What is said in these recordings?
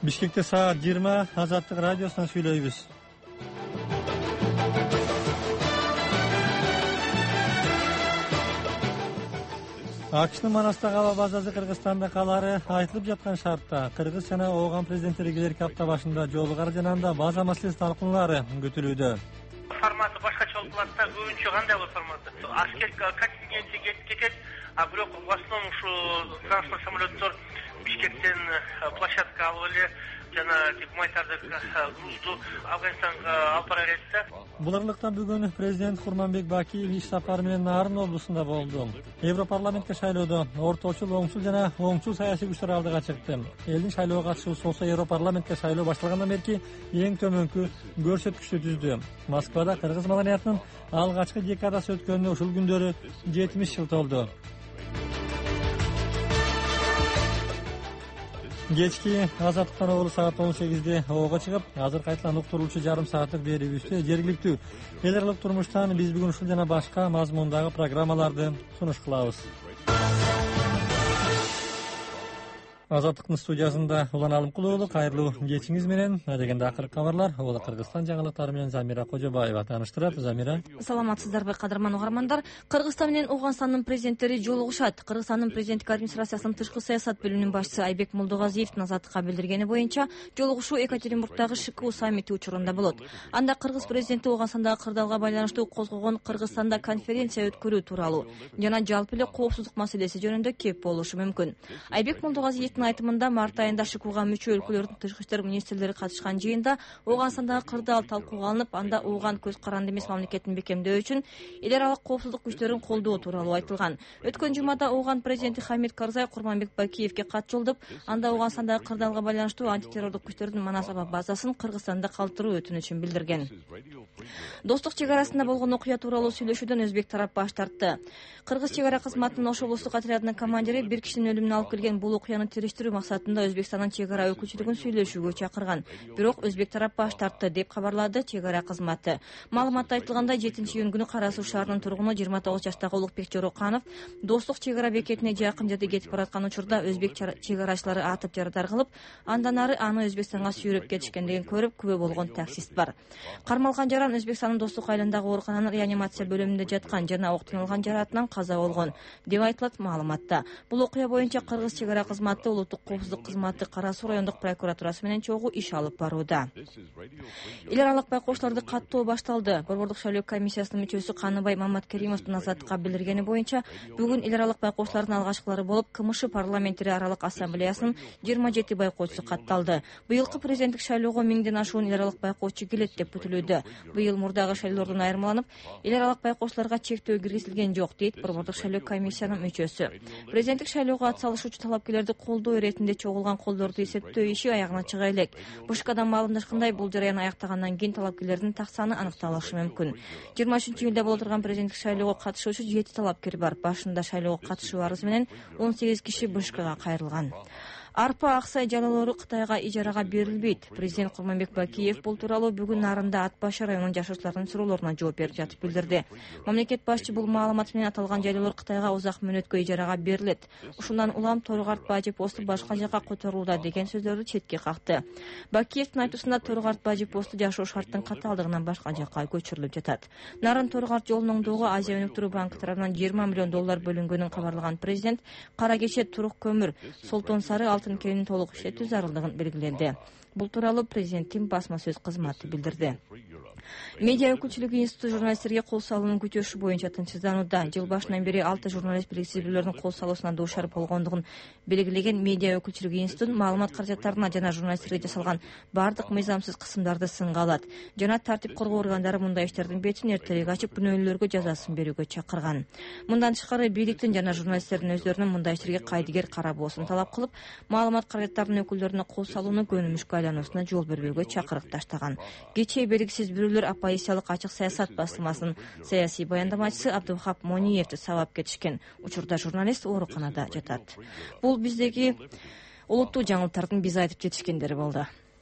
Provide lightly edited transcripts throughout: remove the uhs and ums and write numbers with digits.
Бишкекте саат 20 Азаттык радиосунан сүйлөйбүз. АКШнын Манастагы аба базасы Кыргызстанда калаары айтылып жаткан шартта Кыргыз жана Ооган президенттери келерки апта башында жолугар жанагында база маселеси талкуулары күтүлүүдө. Форматы башкача болуп калат да, көбүнчө кандай болот форматы? Аскер контингенти кетет, а бирок в основном ушу транспорт самолеттор Бишкектен площадка алып эле жана гуманитардык грузду Афганистанга алып бара берет да. Буларлыктан бүгүн президент Курманбек Бакиев иш сапары менен Нарын облусунда болду. Европарламентке шайлоодо орточул, оңчул жана оңчул саясий күчтөр алдыга чыкты. Элдин шайлоого катышуусу болсо Европарламентке шайлоо башталгандан берки эң төмөнкү көрсөткүчтү түздү. Москвада кыргыз маданиятынын алгачкы декадасы өткөнүнө ушул күндөрү 70 жыл толду. Кечки Азаттыктан угру саат 18-де ООго чыгып, азыр кайталан уктурулуучу жарым сааттык берүүбүздө жергиликтүү эл аралык турмуштан биз бүгүн ушул жана башка мазмундагы программаларды сунуш кылабыз. Азаттыктын студиясында Улан Алымкулуу, кайрылуу кечиңиз менен. Дегенде акыркы кабарлар Ола Кыргызстан жаңылыктары менен Замира Кожобаева тааныштырат. Замира. Саламатсыздарбы, кадырман угармандар. Кыргызстан менен Ооганстандын президенттери жолугушат. Кыргызстандын президенттик администрациясынын тышкы саясат бөлүмүнүн башчысы Айбек Молдогазиевдин Азаттыкка билдиргени боюнча, жолугушуу Екатеринбургдагы ШКУ саммити учурунда болот. Анда кыргыз президенти Ооганстандагы кырдаалга байланыштуу козгогон Кыргызстанда конференция өткөрүү тууралуу жана жалпы эле коопсуздук маселеси жөнүндө кеп болушу мүмкүн. Айбек Молдогазиев айтымында март айында ШКУга мүчө өлкөлөрдүн тышкы иштер министрлери катышкан жыйында Ооганстандагы кырдаал талкууга алынып, анда Ооган көз каранды эмес мамлекетин бекемдөө үчүн эл аралык коопсуздук күчтөрүн колдоо тууралуу айтылган. Өткөн жумада Ооган президенти Хамид Карзай Курманбек Бакиевке кат жолдоп, анда Ооганстандагы кырдаалга байланыштуу антитеррорлук күчтөрдүн Манас аба базасын Кыргызстанда калтыруу өтүнүчүн билдирген. Достук чек арасында болгон окуя тууралуу сүйлөшүүдөн өзбек тарап баш тартты. Кыргыз чек ара кызматынын Ош облустук отрядынын командири бир кишинин өлүмүнө алып келген бул окуяны териштирүү максатында Өзбекстандын чек ара өкүлчүлүгүн сүйлөшүүгө чакырган. Бирок өзбек тарап баш тартты деп кабарлады чек ара кызматы. Маалыматта айтылгандай, 7-июнь күнү Кара Суу шаарынын тургуну 29 жаштагы Улукбек Жороканов Достук чек ара бекетине жакын жерде кетип бараткан учурда өзбек чек арачылары атып жарадар кылып, андан ары аны Өзбекстанга сүйрөп кетишкендигин көрүп күбө болгон таксист бар. Кармалган жаран Өзбекстандын Достук айылындагы оорукананын реанимация бөлүмүндө жаткан жана октун алган жаратынан каза болгон деп айтылат маалыматта. Бул окуя боюнча Кыргыз чек ара кызматы улуттук коопсуздук кызматы Кара Суу райондук прокуратурасы менен чогуу иш алып барууда. Эл аралык байкоочуларды каттоо башталды. Борбордук шайлоо комиссиясынын мүчөсү Каныбай Маматкеримовдун Азаттыкка билдиргени боюнча, бүгүн эл аралык байкоочулардын алгачкылары болуп, КМШ парламенттери аралык ассамблеясынын 27 байкоочусу катталды. Быйылкы президенттик шайлоого 1000ден ашуун эл аралык байкоочу келет деп күтүлүүдө. Быйыл мурдагы шайлоолордон айырмаланып, эл аралык байкоочуларга чектөө киргизилген жок, дейт Борбордук шайлоо комиссиянын мүчөсү. Президенттик шайлоого ат салышуучу талапкерлерди колдоо иретинде чогулган колдорду эсептөө иши аягына чыга элек. Бушкадан маалымдашкандай, бул жараян аяктагандан кийин талапкерлердин так саны аныкталышы мүмкүн. 23-июлда боло турган президенттик шайлоого катышуучу 7 талапкер бар. Башында шайлоого катышуу арызы менен 18 киши Бишкекке кайрылган. Арпа аксай жалоолору Кытайга ижарага берилбейт. Президент Курманбек Бакиев бул тууралуу бүгүн Нарында Ат Башы районунун жашоочуларынын суроолоруна жооп берип жатып билдирди. Мамлекет башчы бул маалымат менен аталган жайлоолор Кытайга узак мөөнөткө ижарага берилет. Ушундан улам Торгорт Бажы посту башка жакка которулууда деген сөздөрдү четке какты. Бакиевдин айтуусунда Торгорт Бажы посту жашоо шарттын катаалдыгынан башка жакка көчүрүлүп жатат. Нарын Торгорт жолунун оңдоого Азия өнүктүрүү банкы тарабынан 20 миллион доллар бөлүнгөнүн кабарлаган президент Кара Кече, Турук көмүр, Солтон Сары алтын кенинин толук иштетүү зарылдыгын белгиледи. Бул тууралуу президенттин басма сөз кызматы билдирди. Медиа өкүлчүлүгү институту журналисттерге кол салуунун күтөшү боюнча тынчсызданууда. Жыл башынан бери 6 журналист белгисиздүүлөрдүн кол салуусуна дуушар болгондугун белгилеген Медиа өкүлчүлүгү институтун маалымат каражаттарына жана журналисттерге жасалган бардык мыйзамсыз кысымдарды сынга алат. Жана тартип коргоо органдары мындай иштердин бетин эртерээк ачып, күнөөлүүлөргө жазасын берүүгө чакырган. Мындан тышкары бийликтин жана журналисттердин өздөрүнүн мындай иштерге кайдыгер карабоосун талап кылып, маалымат каражаттарынын өкүлдөрүнө кол салууну көнүмүшкө айлануусуна жол бербөөгө чакырык таштаган. Кечээ белгисиз бирөөлөр оппозициялык ачык саясат басылмасынын саясий баяндамачысы Абдулхап Мониевди сабап кетишкен. Учурда журналист ооруканада жатат. Бул биздеги улуттуу жаңылыктардын биз айтып жетишкендери болду.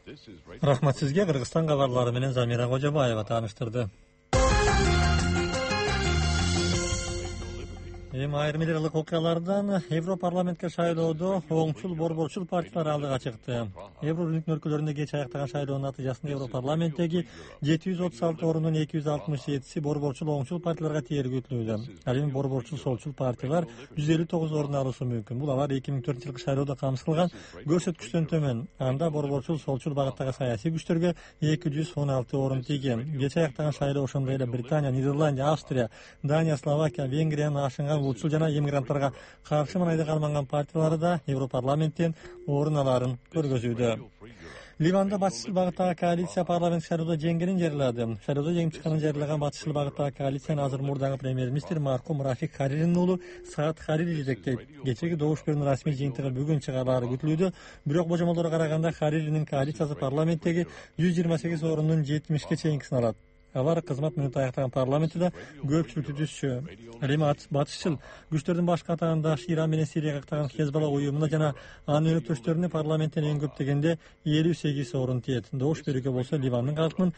Рахмат сизге. Кыргызстан кабарлары менен Замира Кожобаева тааныштырды. Эми айрым эле окуялардан Европарламентке шайлоодо оңчул борборчул партиялар алдыга чыкты. Еврорынок өлкөлөрүндө кеч аяктаган шайлоонун натыйжасында Европарламенттеги 736 орунун 267си борборчул оңчул партияларга тиери күтүлүүдө. Ал эми борборчул солчул партиялар 159 орун алышы мүмкүн. Бул алар 2004-жылкы шайлоодо камсылган көрсөткүчтөн төмөн. Анда борборчул солчул багыттагы саясий күчтөргө 216 орун тийген. Кеч аяктаган шайлоо ошондой эле Британия, Нидерландия, Австрия, Дания, Словакия, Венгриянын ашынган улчул жана эмигранттарга каршы мынайда калманган партиялары да Европарламенттен орун аларын көргөзүүдө. Ливанда батышчыл багыттагы коалиция парламент шайлоодо жеңгенин жарыялады. Шайлоодо жеңип чыкканын жарыялаган батышчыл багыттагы коалицияны азыр мурдагы премьер-министр Маркум Рафик Хариринин уулу Саад Харири жетектейт. Кечеги добуш берүүнүн расмий жыйынтыгы бүгүн чыгарылары күтүлүүдө. Бирок божомолдорго караганда Хариринин коалициясы парламенттеги 128 орунун 70ке чейинкисин алат. Алар кызмат мүнөтү аяктаган парламентте да көпчүлүктү түзчү. Ал эми батышчыл күчтөрдүн баш катарындашы Иран менен Сирияга каттаган Хезболла уюмуна жана анын өнөктөштөрүнө парламенттен эң көп дегенде 58 орун тиет. Добуш берүүгө болсо Ливандын калкынын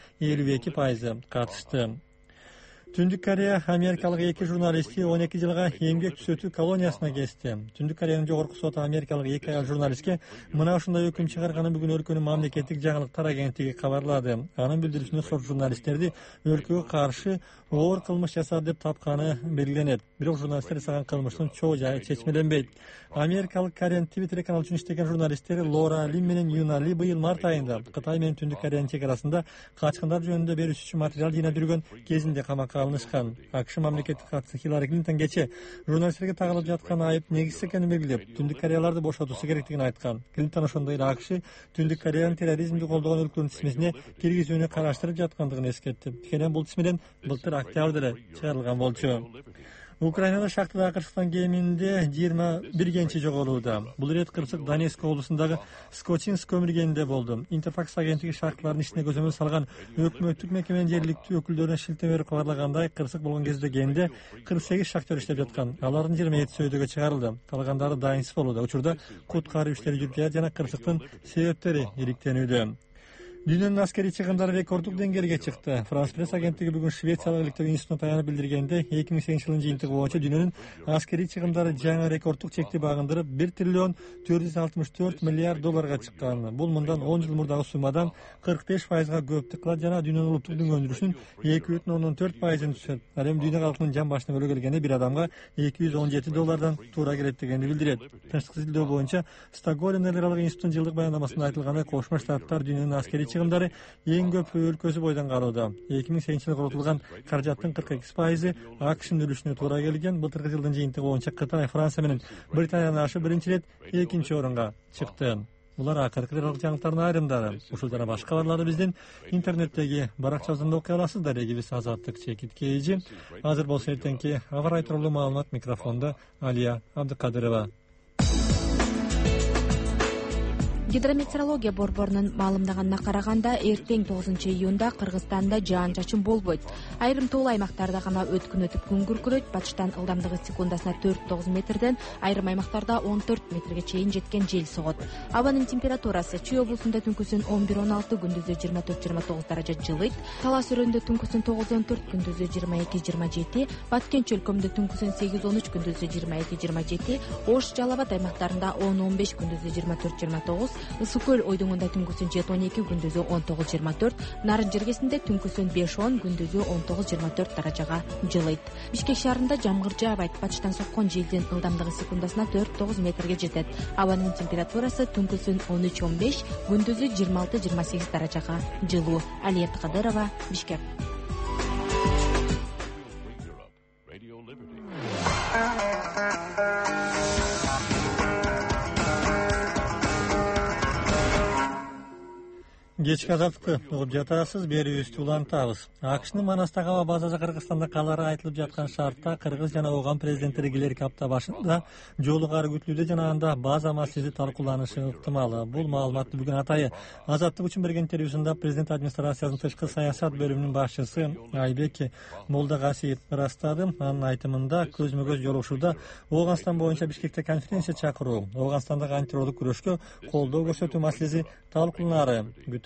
52% катышты. Түндүк Корея америкалык 2 журналистти 12 жылга эмгек түзөтүү колониясына кести. Түндүк Кореянын жогорку соту америкалык 2 аял журналистке мына ушундай өкүм чыгарганын бүгүн өлкөнүн мамлекеттик жаңылыктар агенттиги кабарлады. Анын билдирүүсүндө сот журналисттерди өлкөгө каршы оор кылмыш жасады деп тапканы белгиленет. Бирок журналисттер жасаган кылмыштын чоо жайы чечмеленбейт. Америкалык Korean TV каналы үчүн иштеген журналисттер Лора Лин менен Юна Ли быйыл март айында Кытай менен Түндүк Кореянын чек арасында качкындар жөнүндө берүүсү үчүн материал жыйнап жүргөн кезинде камакка алынышкан. АКШ мамлекеттик катчысы Хиллари Клинтон кече журналисттерге тагылып жаткан айып негизсиз экенин белгилеп, Түндүк Кореяларды бошотуусу керектигин айткан. Клинтон ошондой эле АКШ Түндүк Кореянын терроризмди колдогон өлкөнүн тизмесине киргизүүнү караштырып жаткандыгын эскертти. Тикенен бул тизмеден былтыр октябрда эле чыгарылган болчу. Украинада шахтада кырсыктан кеминде 21 кенчи жоголууда. Бул ирет Кырсык Донецк облусундагы Скочинск көмүр кенинде болду. Интерфакс агенттиги шахталардын ишине көзөмөл салган өкмөттүк мекеменин жергиликтүү өкүлдөрүнө шилтеме берип кабарлагандай, Кырсык болгон кезде кенде 48 шахтер иштеп жаткан. Алардын 27 сөйдөгө чыгарылды. Калгандары дайынсыз болууда. Учурда куткаруу иштери жүрүп жатат жана Кырсыктын себептери иликтенүүдө. Дүйнөнүн аскерий чыгымдары рекорддук деңгээлге чыкты. Франс пресс агенттиги бүгүн Швециялык электр институтуна таянып билдиргенде, 2008 жылдын жыйынтыгы боюнча дүйнөнүн аскерий чыгымдары жаңы рекорддук чекти багындырып 1 триллион 464 миллиард долларга чыккан. Бул мындан 10 жыл мурдагы суммадан 45%га көптүк кылат жана дүйнөнүн улуттук дүң өндүрүшүнүн 2,4%-ын түзөт. Ал эми дүйнө калкынын жан башына өлө келгенде бир адамга 217 доллардан туура келет дегенди билдирет. Тынчтык изилдөө боюнча Стокгольм энергиялык институтунун жылдык баяндамасында айтылгандай, Кошмо Штаттар дүйнөнүн аскерий чыгымдары эң көп өлкөсү бойдон кароодо. 2008 жылы коротулган каражаттын 42% АКШнын үлүшүнө туура келген. Былтыркы жылдын жыйынтыгы боюнча Кытай, Франция менен Британияны ашып биринчи ирет экинчи орунга чыкты. Булар акыркы жаңылыктардын айрымдары. Ушул жана башка кабарларды биздин интернеттеги баракчабыздан окуй аласыздар. Эгибиз Азаттык Чекит Кейжи. Азыр болсо эртеңки аба ырайы тууралуу маалымат микрофондо Алия Абдыкадырова. Гидрометеорология борборунун маалымдаганына караганда, эртең 9-июнда Кыргызстанда жаан-чачын болбойт. Айрым тоол аймактарда гана өткүн өтүп күн күркүрөйт. Батыштан ылдамдыгы секундасына 4-9 метрден, айрым аймактарда 14 метрге чейин жеткен жел согот. Абанын температурасы Чүй облусунда түнкүсүн 11-16, күндүзү 24-29 даража жылыйт. Талас өрөндө түнкүсүн 9-14, күндүзү 22-27, Баткен чөлкөмдө түнкүсүн 8-13, күндүзү 22-27, Ош, Жалал Абад аймактарында 10-15, күндүзү 24-29, Ысык көл ойдоңунда түнкүсүн 7-12, күндүзү 19-24, Нарын жергесинде түнкүсүн 5-10, күндүзү 19-24 даражага жылыйт. Бишкек шаарында жамгыр жаабайт. Батыштан соккон желдин ылдамдыгы секундасына 4-9 метрге жетет. Абанын температурасы түнкүсүн 13-15, күндүзү 26-28 даражага жылуу. Алия Абдыкадырова, Бишкек. Кечки азаттыкты угуп жатасыз, берүүбүздү улантабыз. АКШнын Манастагы аба базасы Кыргызстанда калары айтылып жаткан шартта Кыргыз жана Оган президенттери келерки апта башында жолугары күтүлүүдө жана анда база маселеси талкууланышы ыктымал. Бул маалыматты бүгүн атайы Азаттык үчүн берген интервьюсунда президент администрациясынын тышкы саясат бөлүмүнүн башчысы Айбек Молдагасиев ырастады. Анын айтымында көзмө-көз жолугушууда Оганстан боюнча Бишкекте конференция чакыруу, Оганстандагы антитеррорлук күрөшкө колдоо көрсөтүү маселеси талкууланары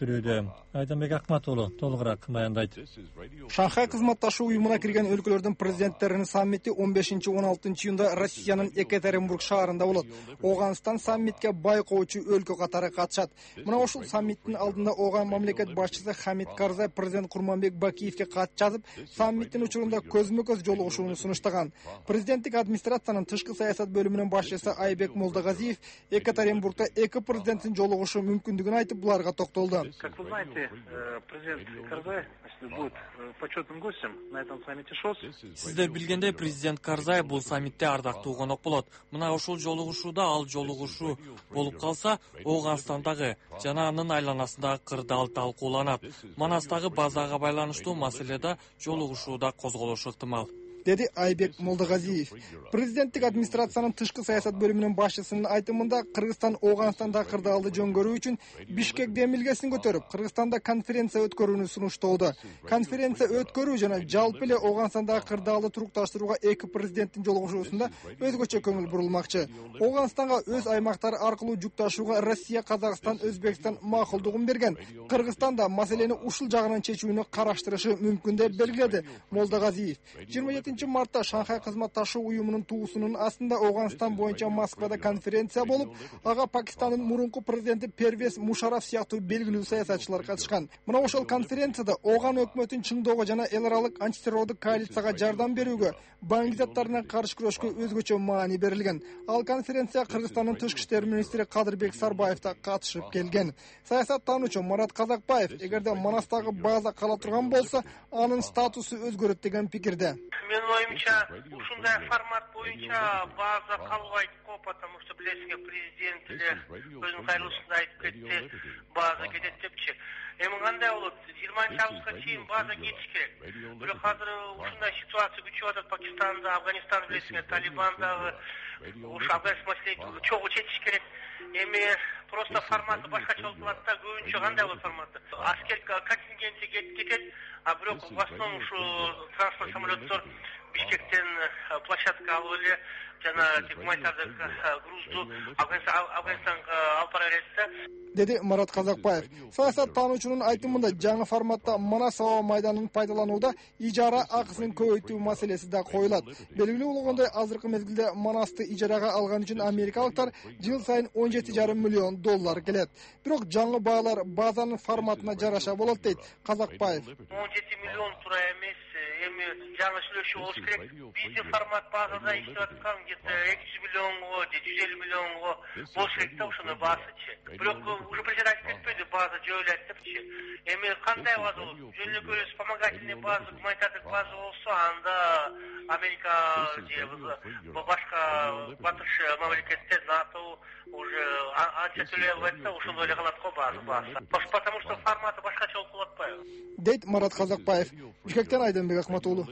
өттүрүүдө. Айданбек Акматулу толугураак баяндайт. Шанхай кызматташуу уюмуна кирген өлкөлөрдүн президенттеринин саммити 15-16 июнда Россиянын Екатеринбург шаарында болот. Оганстан саммитке байкоочу өлкө катары катышат. Мына ушул саммиттин алдында Оган мамлекет башчысы Хамид Карзай президент Курманбек Бакиевке кат жазып, саммиттин учурунда көзмө-көз жолугушууну сунуштаган. Президенттик администрациянын тышкы саясат бөлүмүнүн башчысы Айбек Молдогазиев Екатеринбургда эки президенттин жолугушу мүмкүндүгүн айтып, буларга токтолду. Как вы знаете, президент Карзай будет почетным гостем на этом саммите ШОС. Сиздер билгендей, президент Карзай бул саммитте ардактуу конок болот. Мына ушул жолугушууда ал жолугушуу болуп калса, Оганстандагы жана анын айланасындагы кырдаал талкууланат. Манастагы базага байланыштуу маселеде жолугушууда козголушу ыктымал, деди Айбек Молдогазиев. Президенттик администрациянын тышкы саясат бөлүмүнүн башчысынын айтымында Кыргызстан Оганстанда кырдаалды жөнгөрүү үчүн Бишкекте милгесин көтөрүп, Кыргызстанда конференция өткөрүүнү сунуштоодо. Конференция өткөрүү жана жалпы эле Оганстандагы кырдаалды турукташтырууга эки президенттин жолугушуусунда өзгөчө көңүл бурулмакчы. Оганстанга өз аймактары аркылуу жүк ташууга Россия, Казакстан, Өзбекстан макулдугун берген. Кыргызстан да маселени ушул жагынан чечүүнү караштырышы мүмкүн деп белгиледи Молдогазиев. 27 мартта Шанхай кызматташуу уюмунун туусунун астында Оганстан боюнча Москвада конференция болуп, ага Пакистандын мурунку президенти Первез Мушараф сыяктуу белгилүү саясатчылар катышкан. Мына ошол конференцияда Оган өкмөтүн чыңдоого жана эл аралык антитеррорлук коалицияга жардам берүүгө, баңгизаттарына каршы күрөшкө өзгөчө маани берилген. Ал конференция Кыргызстандын тышкы иштер министри Кадырбек Сарбаев да катышып келген. Саясаттануучу Марат Казакбаев, эгерде Манастагы база кала турган болсо, анын статусу өзгөрөт деген пикирде. Менин оюмча, ушундай формат боюнча база калбайт го, потому что билесиңер, президент эле өзүнүн кайрылышында айтып кетти, база кетет депчи. Эми кандай болот? 20-августка чейин база кетиш керек. Бирок азыр ушундай ситуация күчүп атат Пакистанда, Афганистанда, билесиңер, Талибандагы ушу Афганистан маселени чогуу чечиш керек. Эми просто форматы башкача болуп калат да, көбүнчө кандай болот форматы? Аскер контингенти кетет, а бирок в основном ушу транспорт самолеттор Бишкектен площадка алып эле жана гуманитардык грузду Афганистанга алып бара берет да, деди Марат Казакбаев. Саясаттануучунун айтымында жаңы форматта Манас аба майданын пайдаланууда ижара акысын көбөйтүү маселеси да коюлат. Белгилүү болгондой, азыркы мезгилде Манасты ижарага алган үчүн америкалыктар жыл сайын $17,5 миллион келет. Бирок жаңы баалар базанын форматына жараша болот дейт Казакбаев. 17 миллион тура эмес, эми жаңы сүйлөшүү болуш керек. Биздин формат базада иштеп аткан где-то 200 миллионго, 150 миллионго болуш керек да ошондой баасычы. Бирок уже президент айтып кетпеди, база жөөлөт депчи. Эми кандай база болот? Жөнөкөй вспомогательный база, гуманитардык база болсо, анда Америка же башка батыш мамлекеттер, НАТО уже анча төлөй албайт да, ошондой эле калат го база. Потому что форматы башкача болуп калат атпайбы? Дейт Марат Казакбаев. Бишкектен Айданбек Акматулу.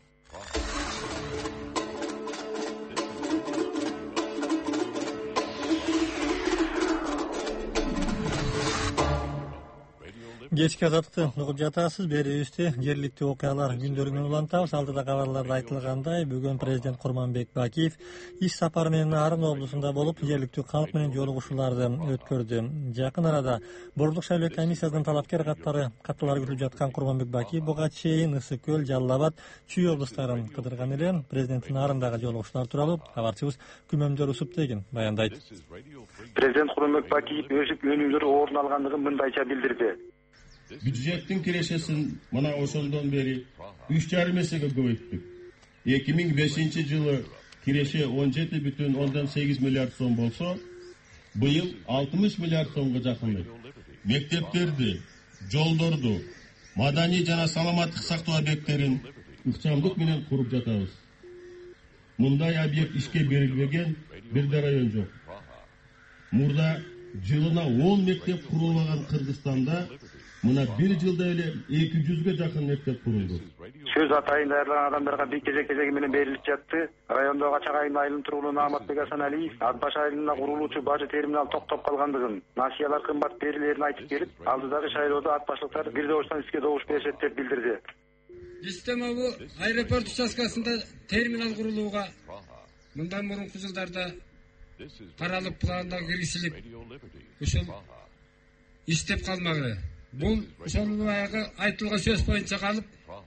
Кечки азаттыкты угуп жатасыз. Берүүбүздө жергиликтүү окуялар күндөрүнөн улантабыз. Алдыда кабарларда айтылгандай, бүгүн президент Курманбек Бакиев иш сапары менен Нарын облусунда болуп, жергиликтүү калк менен жолугушууларды өткөрдү. Жакын арада Борбордук шайлоо комиссиясынын талапкер катталары күтүлүп жаткан Курманбек Бакиев буга чейин Ысык көл, Жалал Абад, Чүй облустарын кыдырган эле. Президенттин Нарындагы жолугушуулар тууралуу кабарчыбыз Күмөмдөр Усуптегин баяндайт. Президент Курманбек Бакиев өнүгүүлөр орун алгандыгын мындайча билдирди. Бюджеттин кирешесин мына ошондон бери 3,5 эсеге көбөйттүк. 2005 жылы киреше 17,8 миллиард сом болсо, быйыл 60 миллиард сомго жакын. Мектептерди, жолдорду, маданий жана саламаттык сактоо объекттерин ыкчамдык менен куруп жатабыз. Мындай объект ишке берилбеген бир да район жок. Мурда жылына 10 мектеп курулган Кыргызстанда мына бир жылда эле 200ге жакын мектеп курулду. Сөз атайын даярлаган адамдарга бир кезеги менен берилип жатты. Райондогу Ачак айылынын айылын туругунун Ахматбек Асаналиев Ат Баш айылына курулуучу бажы терминал токтоп калгандыгын, насыялар кымбат берилерин айтып келип, алдыдагы шайлоодо ат башлыктар бир добуштан иске добуш беришет деп билдирди. Системабы аэропорт участкасында терминал курулууга мындан мурунку жылдарда каралып планда киргизилип, ушул иштеп калмагы. Бул ошол баягы айтылган сөз боюнча калып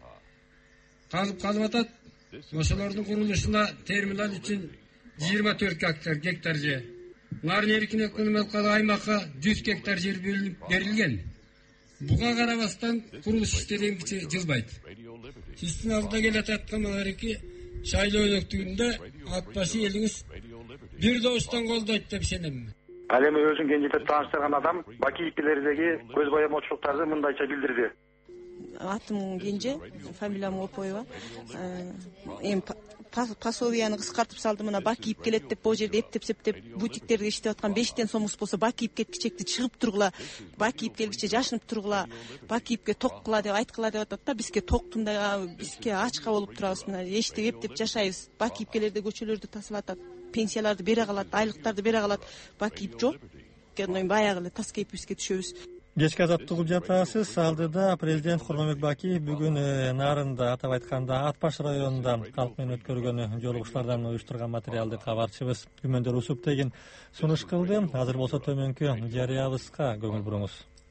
атат. Ошолордун курулушуна терминал үчүн 24 гектар жер. Нарын эркин экономикалык аймакка 100 гектар жер берилген. Буга карабастан курулуш иштери жылбайт. Сиздин алдыда келе жаткан аларки шайлоо өктүгүндө ат башы элиңиз бир добуштан колдойт деп ишенем. Ал эми өзүн кенжетип тааныштырган адам Бакиевдеги көз боямочулуктарды мындайча билдирди. Атым Кенже, фамилиям Опоева. Эми пасовияны кыскартып салды, мына Бакиев келет деп бул жерде эптеп-септеп бутиктерде иштеп аткан 5тен сомубуз болсо Бакиев кеткичекти чыгып тургула, Бакиев келгиче жашынып тургула, Бакиевге токкула деп айткыла деп атат да, бизге токтундай, бизге ачка болуп турабыз, мына эчтеп эптеп жашайбыз. Бакиев келерде көчөлөрдү тасалатат, пенсияларды бере калат, айлыктарды бере калат. Бакиев жок. Баягы эле тас кейпибизге түшөбүз. Кечки азаттык угуп жатасыз. Алдыда президент Курманбек Бакиев бүгүн Нарында, атап айтканда Ат баш районунда калк менен өткөргөн жолугуштардан уюштурган материалды кабарчыбыз Күмөндөр Усуп деген сунуш кылды. Азыр болсо төмөнкү жарыябызга көңүл буруңуз.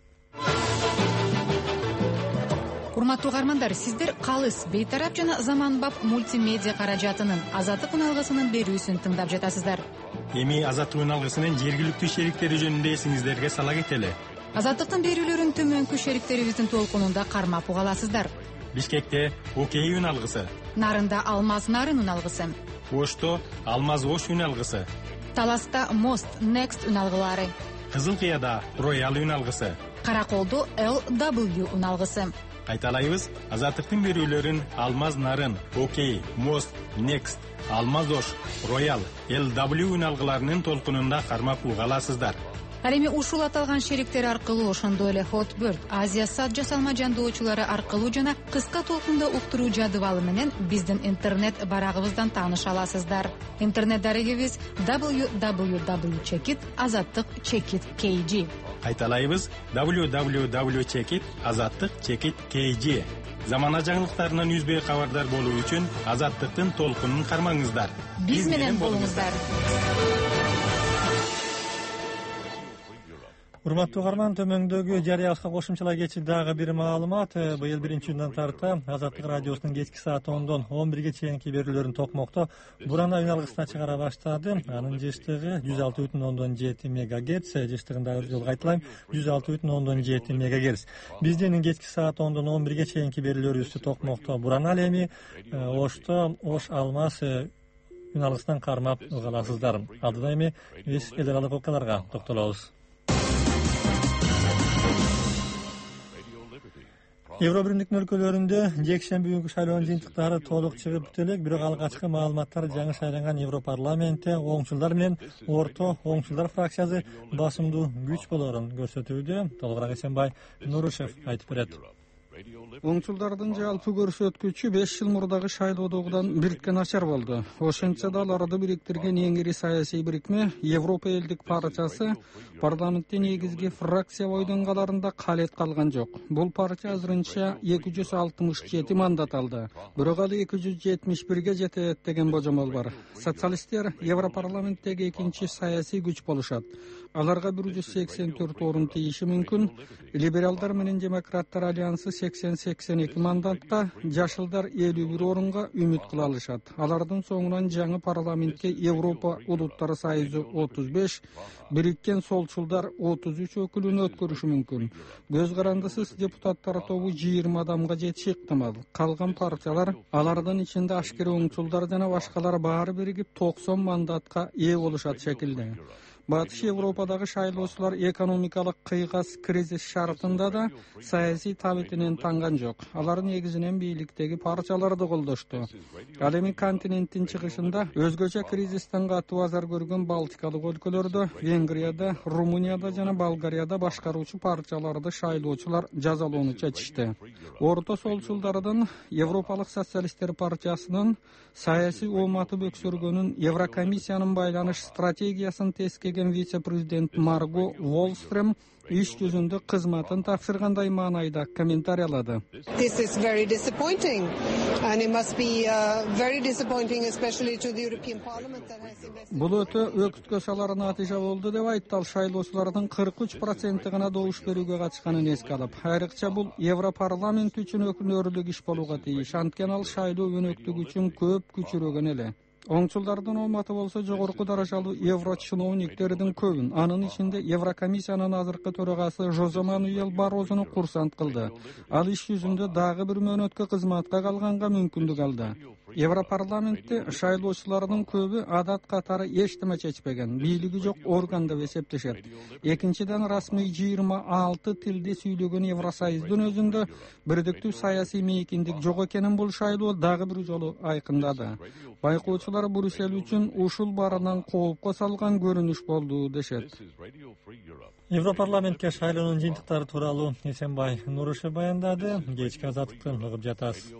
Урматтуу угармандар, сиздер Калыс бейтарап жана заманбап мультимедиа каражатынын Азаттык үналгысынын берүүсүн тыңдап жатасыздар. Эми Азаттык үналгысынын жергиликтүү шериктери жөнүндө эсиңиздерге сала кетели. Азаттыктын берүүлөрүн төмөнкү шериктерибиздин толкунунда кармап угаласыздар. Бишкекте Окей үналгысы, Нарында Алмаз Нарын үналгысы, Ошто Алмаз Ош үналгысы, Таласта Мост Next үналгылары, Кызыл Кыяда Роял үналгысы, Караколду LW үналгысы. Кайталайбыз, Азаттыктын берүүлөрүн Алмаз Нарын, Окей, Мост, Next, Алмаз Ош, Роял, LW үналгыларынын толкунунда кармап угаласыздар. Ал эми ушул аталган шериктер аркылуу, ошондой эле Hotbird, Азия сад жасалма жандоочулары аркылуу жана кыска толкунда уктуруу жадыбалы менен биздин интернет барагыбыздан тааныша аласыздар. Интернет дарегибиз www.checkit.azattik.kg. Кайталайбыз, www.checkit.azattik.kg. Замана жаңылыктарынан үзбөй кабардар болуу үчүн Азаттыктын толкунун кармаңыздар. Биз менен болуңуздар. Урматтуу угарман, төмөндөгү жарыябызга кошумчалай кетчи дагы бир маалымат. Быйыл 1-июндан тарта Азаттык радиосунун кечки саат 10дон 11ге чейинки берүүлөрүн Токмокто Бурана үналгысына чыгара баштады. Анын жыштыгы 106,7 МГц, жыштыгын дагы жолу кайталайм, 106,7 МГц. Биздин кечки саат 10дон 11ге чейинки берүүлөрүбүздү Токмокто Бурана эми Ошто Ош Алмаз үналгысынан кармап угаласыздар. Алдыда эми биз эл аралык окуяларга токтолобуз. Евробиримдиктин өлкөлөрүндө жекшемби күнкү шайлоонун жыйынтыктары толук чыгып бүтө элек, бирок алгачкы маалыматтар жаңы шайланган Европарламентте оңчулдар менен орто оңчулдар фракциясы басымдуу күч болорун көрсөтүүдө. Толугураак Эсенбай Нурушев айтып берет. Оңчулдардын жалпы көрсөткүчү 5 жыл мурдагы шайлоодогудан бирикке начар болду. Ошентсе да аларды бириктирген эң ири саясий бирикме Европа элдик партиясы парламентте негизги фракция бойдонгаларында калет калган жок. Бул партия азырынча 267 мандат алды. Бирок ал 271ге жетет деген божомол бар. Социалисттер Европарламенттеги экинчи саясий күч болушат. Аларга 184 орун тийиши мүмкүн. Либералдар менен демократтар альянсы 80-82 мандатта, жашылдар 51 орунга үмүт кыла алышат. Алардын соңунан жаңы парламентке Европа улуттары союзу 35, бириккен солчулдар 33 өкүлүн өткөрүшү мүмкүн. Көз карандысыз депутаттар тобу 20 адамга жетиши ыктымал. Калган партиялар, алардын ичинде ашкери оңчулдар жана башкалар баары биригип 90 мандатка ээ болушат шекилде. Батыш Европадагы шайлоочулар экономикалык кыйгас кризис шартында да саясий табитинен танган жок. Алар негизинен бийликтеги партияларды колдошту. Ал эми континенттин чыгышында өзгөчө кризистен катуу азар көргөн Балтикалык өлкөлөрдө, Венгрияда, Румынияда жана Болгарияда башкаруучу партияларды шайлоочулар жазалоону чечишти. Орто солчулдардын Европалык социалисттер партиясынын саясий ооматы бөксөргөнүн Еврокомиссиянын байланыш стратегиясын теске деген вице-президент Марго Волстрем иш жүзүндө кызматын тапшыргандай маанайда комментариялады. This is very disappointing and it must be very disappointing especially to the European Parliament that has invested. Бул өтө өкүткө салар натыйжа болду деп айтты ал, шайлоочулардын 43% гана добуш берүүгө катышканын эске алып. Айрыкча бул Европарламент үчүн өкүнөрлүк иш болууга тийиш, анткени ал шайлоо өнөктүгү үчүн көп күчүрөгөн эле. Оңчулдардын олматы болсо жогорку даражалуу евро чиновниктердин көбүн, анын ичинде Еврокомиссиянын азыркы төрагасы Жозе Мануэл Баррозуну курсант кылды. Ал иш жүзүндө дагы бир мөөнөткө кызматка калганга мүмкүндүк алды. Европарламентте шайлоочулардын көбү адат катары эчтеме чечпеген, бийлиги жок орган деп эсептешет. Экинчиден, расмий 26 тилде сүйлөгөн Евросоюздун өзүндө бирдиктүү саясий мейкиндик жок экенин бул шайлоо дагы бир жолу айкындады. Байкоочулар Брюссель үчүн ушул барынан коопко салган көрүнүш болду дешет. Европарламентке шайлоонун жыйынтыктары тууралуу Эсенбай Нурушев баяндады. Кечки азаттыктан угуп жатасыз.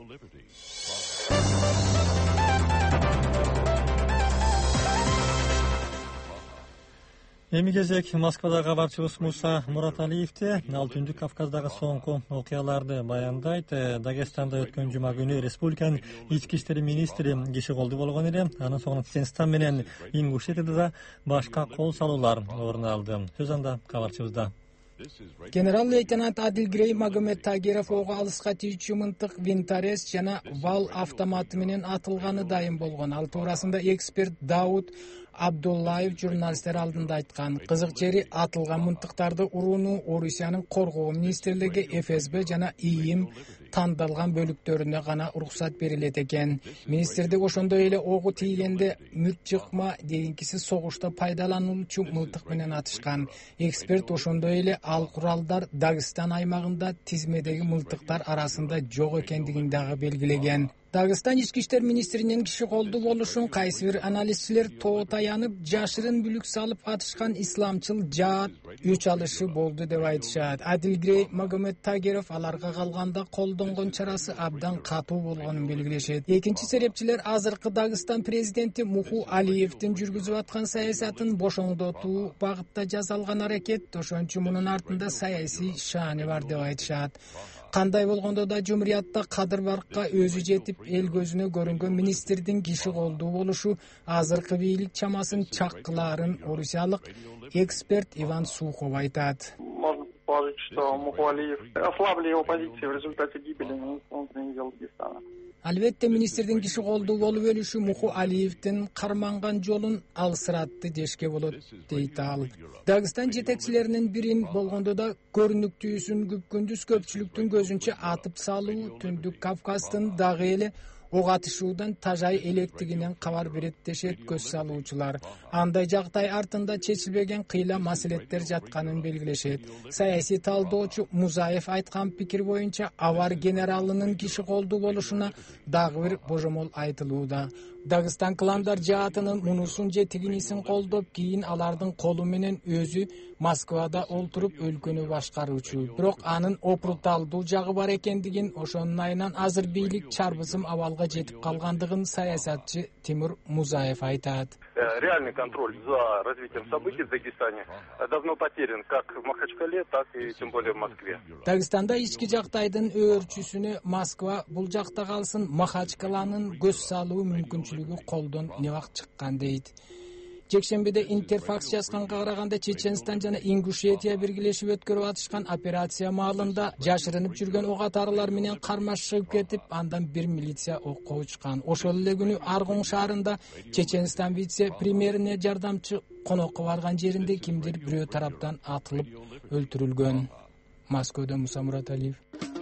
Эми кезек Москвадагы кабарчыбыз Муса Мураталиевде. Ал Түндүк Кавказдагы соңку окуяларды баяндайт. Дагестанда өткөн жума күнү республиканын ички иштери министри киши колду болгон эле. Анын соңуна Чеченстан менен Ингушетияда да башка кол салуулар орун алды. Сөз анда кабарчыбызда. Генерал-лейтенант Адилгрей Магомед Тагиров ого алыска тийүүчү мынтык Винторез жана Вал автоматы менен атылганы дайым болгон. Ал туурасында эксперт Дауд Абдуллаев журналисттер алдында айткан. Кызык жери, атылган мынтыктарды урууну Орусиянын коргоо министрлиги ФСБ жана ИИМ тандалган бөлүктөрүнө гана уруксат берилет экен. Министрдик ошондой эле огу тийгенде мүт жыкма дегенкиси согушта пайдаланылуучу мылтык менен атышкан. Эксперт ошондой эле ал куралдар Дагестан аймагында тизмедеги мылтыктар арасында жок экендигин дагы белгилеген. Дагестан ички иштер министринин киши колду болушун кайсы бир анализчилер тоо таянып, жашырын бүлүк салып атышкан исламчыл жаат үч алышы болду деп айтышат. Адилгрей Магомед Тагиров аларга калганда колдонгон чарасы абдан катуу болгонун белгилешет. Экинчи серепчилер азыркы Дагестан президенти Муху Алиевдин жүргүзүп аткан саясатын бошоңдотуу багытта жасалган аракет, ошончу мунун артында саясий шааны бар деп айтышат. Кандай болгондо да жумуриятта кадыр баркка өзү жетип, эл көзүнө көрүнгөн министрдин киши колдуу болушу азыркы бийлик чамасын чаккылаарын орусиялык эксперт Иван Сухов айтат. Можно предположить, что Муху Алиев ослабли его позиции в результате гибели министра Дагестана. Албетте министрдин киши колдуу болуп өлүшү Муху Алиевдин карманган жолун алсыратты дешке болот, дейт ал. Дагестан жетекчилеринин бирин болгондо да көрүнүктүүсүн күпкүндүз көпчүлүктүн көзүнчө атып салуу Түндүк Кавказдын дагы эле ок атышуудан тажай электигинен кабар берет дешет көз салуучулар. Андай жагдай артында чечилбеген кыйла маселеттер жатканын белгилешет. Саясий талдоочу Музаев айткан пикир боюнча авар генералынын киши колдуу болушуна дагы бир божомол айтылууда. Дагестан кландар жаатынын мунусун же тигинисин колдоп, кийин алардын колу менен өзү Москвада олтуруп өлкөнү башкаруучу. Бирок анын опурталдуу жагы бар экендигин, ошонун айынан азыр бийлик чарбызым абалга жетип калгандыгын саясатчы Тимур Музаев айтат. Реальный контроль за развитием событий в Дагестане давно потерян как в Махачкале, так и тем более в Москве. Дагестанда ички жактайдын өөрчүсүнө Москва, бул жакта калсын Махачкаланын көз салуу мүмкүнчүлүгү колдон небак чыккан дейт. Жекшембиде Интерфакс жазганга караганда Чеченстан жана Ингушетия биргелешип өткөрүп атышкан операция маалында жашырынып жүргөн ок атарлар менен кармашып кетип, андан бир милиция окко учкан. Ошол эле күнү Аргун шаарында Чеченстан вице-премьерине жардамчы конокко барган жеринде кимдир бирөө тараптан атылып өлтүрүлгөн. Москвада Муса Мураталиев.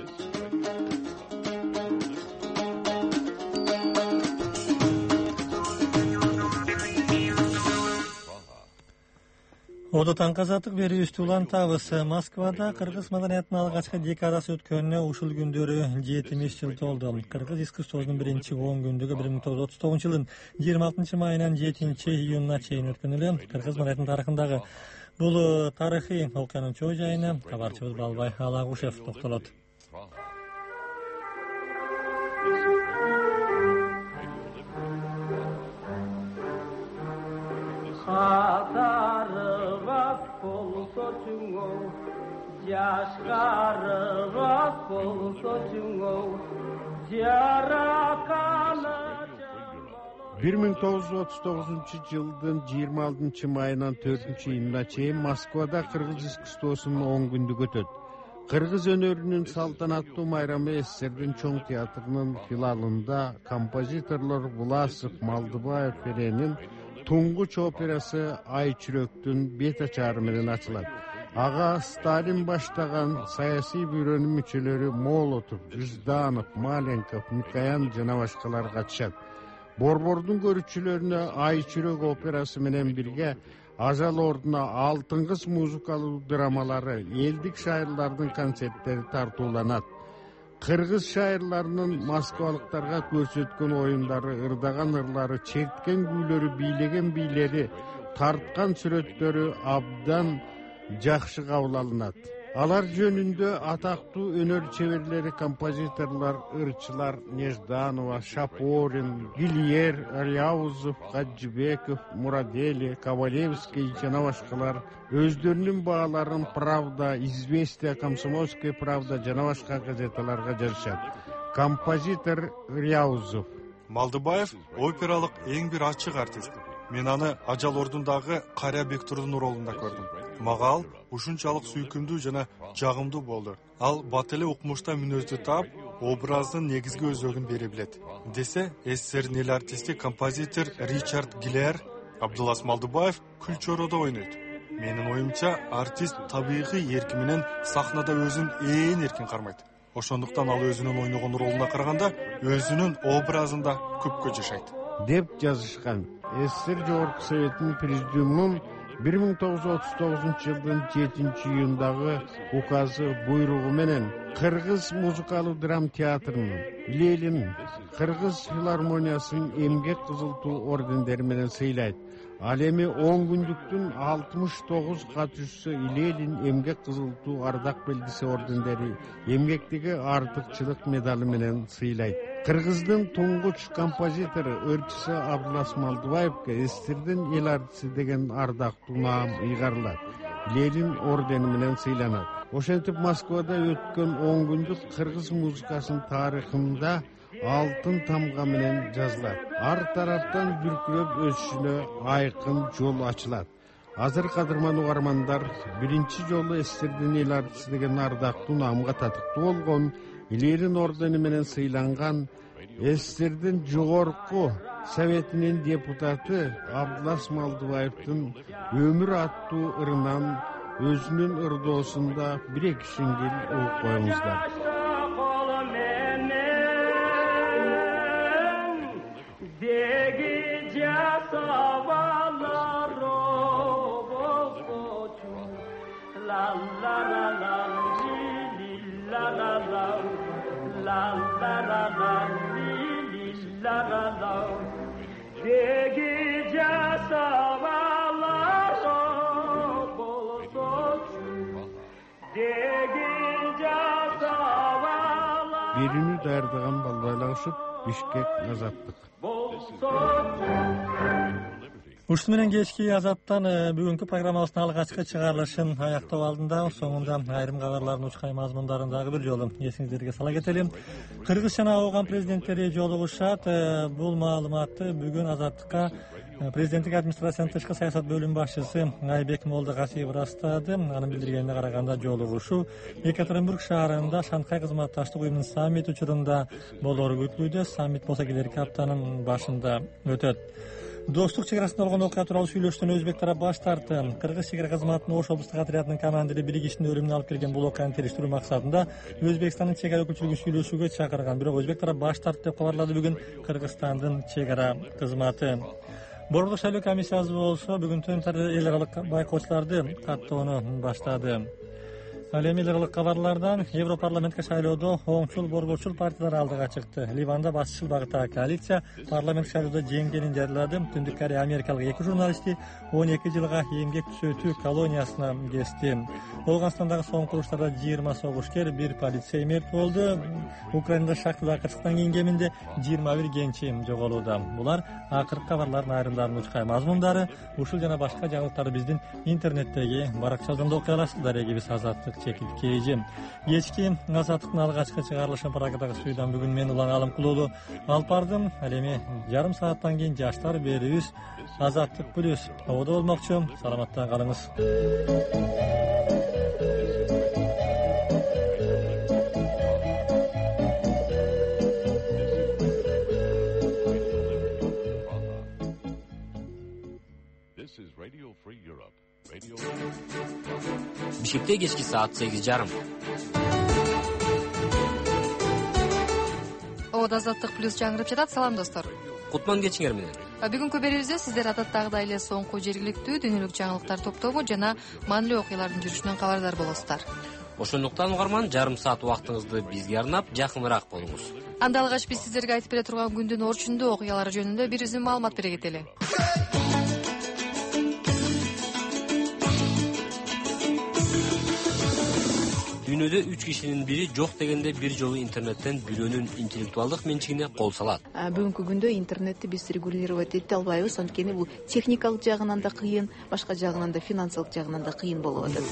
Одотан казатык берүүбүздү улантабыз. Москвада кыргыз маданиятынын алгачкы декадасы өткөнүнө ушул күндөрү 70 жыл толду. Кыргыз искусствосунун биринчи 10 күндүгү 1939 жылдын 26 майынан 7 июнуна чейин өткөн эле. Кыргыз маданиятынын тарыхындагы бул тарыхый окуянын чоо жайына кабарчыбыз Балбай Алагушев токтолот. Хатары бир миң тогуз жүз отуз тогузунчу жылдын 26 майынан 4-июнуна чейин Москвада кыргыз искусствосунун 10 күндүк өтөт. Кыргыз өнөрүнүн салтанаттуу майрамы СССРдин чоң театрынын филиалында композиторлор Буласов, Малдыбаев Эренин туңгуч операсы Ай чүрөктүн бет ачары менен ачылат. Ага Сталин баштаган саясий бюронун мүчөлөрү Молотов, Жданов, Маленков, Микоян жана башкалар катышат. Борбордун көрүүчүлөрүнө Ай чүрөк операсы менен бирге Ажал ордуна Алтын кыз музыкалуу драмалары, элдик шайырлардын концерттери тартууланат. Кыргыз шайырларынын москвалыктарга көрсөткөн оюндары, ырдаган ырлары, черткен күүлөрү, бийлеген бийлери, тарткан сүрөттөрү абдан жакшы кабыл алынат. Алар жөнүндө атактуу өнөр чеберлери, композиторлор, ырчылар Нежданова, Шапорин, Гильер, Аряузов, Гаджибеков, Мурадели, Ковалевский жана башкалар өздөрүнүн бааларын Правда, Известия, Комсомольская правда жана башка газеталарга жазышат. Композитор Аряузов: Малдыбаев опералык эң бир ачык артист. Мен аны Ажал ордундагы Каря Бектурдун ролунда көрдүм. Мага ал ушунчалык сүйкүмдүү жана жагымдуу болду. Ал бат эле укмушта мүнөздү таап, образдын негизги өзөгүн бере билет. Десе, СССРдин эл артисти композитор Ричард Гиллер Абдулас Малдыбаев Күлчөрөдө ойнойт. Менин оюмча, артист табигый эрки менен сахнада өзүн ээн эркин кармайт. Ошондуктан ал өзүнүн ойногон ролуна караганда өзүнүн образында көпкө жашайт деп жазышкан. СССР Жогорку Советинин президиумунун 1939 жылдын 7-июндагы указы буйругу менен Кыргыз музыкалуу драм театрынын, Ленин Кыргыз филармониясынын эмгек кызыл туу ордендери менен сыйлайт. Ал эми 10 күндүктүн 69 катышуусу Ленин эмгек кызыл туу ардак белгиси ордендери, эмгектеги артыкчылык медалы менен сыйлайт. Кыргыздын туңгуч композитору, ырчысы Абдулас Малдыбаевге СССРдин эл артисти деген ардактуу наам ыйгарылат. Ленин ордени менен сыйланат. Ошентип Москвада өткөн 10 күндүк кыргыз музыкасынын тарыхында алтын тамга менен жазылат. Ар тараптан бүркүрөп өсүшүнө айкын жол ачылат. Азыр кадырман угармандар, биринчи жолу СССРдин эл артисти деген ардактуу наамга татыктуу болгон Ленин ордени менен сыйланган СССРдин Жогорку Советинин депутаты Абдулас Малдыбаевдин өмүр аттуу ырынан өзүнүн ырдоосунда бир-эки шиңгил угуп коюңуздар. Биrini даярдаган балбайлар ушуп Бишкек Азаттык. Ушуну менен кечки Азаттан бүгүнкү программабыздын алгачкы чыгарылышын аяктоо алдында соңунда айрым кабарлардын учкай мазмундарын дагы бир жолу эсиңиздерге сала кетели. Кыргыз жана Ооган президенттери жолугушат. Бул маалыматты бүгүн Азаттыкка президенттик администрациянын тышкы саясат бөлүм башчысы Айбек Молдогазиев ырастады. Анын билдиргенине караганда жолугушуу Екатеринбург шаарында Шанхай кызматташтык уюмунун саммит учурунда болору күтүлүүдө. Саммит болсо келерки аптанын башында өтөт. Достук чек арасында болгон окуя тууралуу сүйлөшүүдөн өзбек тарап баш тартты. Кыргыз чек ара кызматынын Ош облустук отрядынын командири биригиштин өлүмүнө алып келген бул окуяны териштирүү максатында Өзбекстандын чек ара өкүлчүлүгүн сүйлөшүүгө чакырган. Бирок өзбек тарап баш тартты деп кабарлады бүгүн Кыргызстандын чек ара кызматы. Борбордук шайлоо комиссиясы болсо бүгүнтөн эл аралык байкоочуларды каттоону баштады. Ал эми ылык кабарлардан Европарламентке шайлоодо оңчул борборчул партиялар алдыга чыкты. Ливанда басчыл багыттагы коалиция парламент шайлоодо жеңгенин жарыялады. Түндүк Корея америкалык 2 журналисти 12 жылга эмгек түзөтүү колониясына кести. Ооганстандагы соңку уруштарда 20 согушкер, 1 полицей мерт болду. Украинада шактуу акырчыктан кийин кеминде 21 кенчи жоголууда. Булар акыркы кабарлардын айрымдарынын учкай мазмундары. Ушул жана башка жаңылыктарды биздин интернеттеги баракчаларында окуй аласыздар. Эгибиз Азаттык чекит кечки Азаттыктын алгачкы чыгарылышын Прагадагы студиядан бүгүн мен Улан Алымкулуулу алып бардым. Ал эми жарым сааттан кийин жаштар берүүбүз Азаттык плюс ободо болмокчу. Саламатта калыңыз. Бишкекте кечки саат 8:30. Ободо Азаттык плюс жаңырып жатат. Салам достор. Кутман кечиңер менен. Бүгүнкү берүүбүздө сиздер адаттагыдай эле соңку жергиликтүү дүйнөлүк жаңылыктар топтобу жана маанилүү окуялардын жүрүшүнөн кабардар болосуздар. Ошондуктан угарман, жарым саат убактыңызды бизге арнап, жакыныраак болуңуз. Анда алгач биз сиздерге айтып бере турган күндүн орчундуу окуялары жөнүндө бир үзүм маалымат бере кетели. Дүйнөдө 3 кишинин бири жок дегенде бир жолу интернеттен бирөөнүн интеллектуалдык менчигине кол салат. Бүгүнкү күндө интернетти биз регулировать ете албайбыз, анткени бул техникалык жагынан да кыйын, башка жагынан да финансылык жагынан да кыйын болуп атат.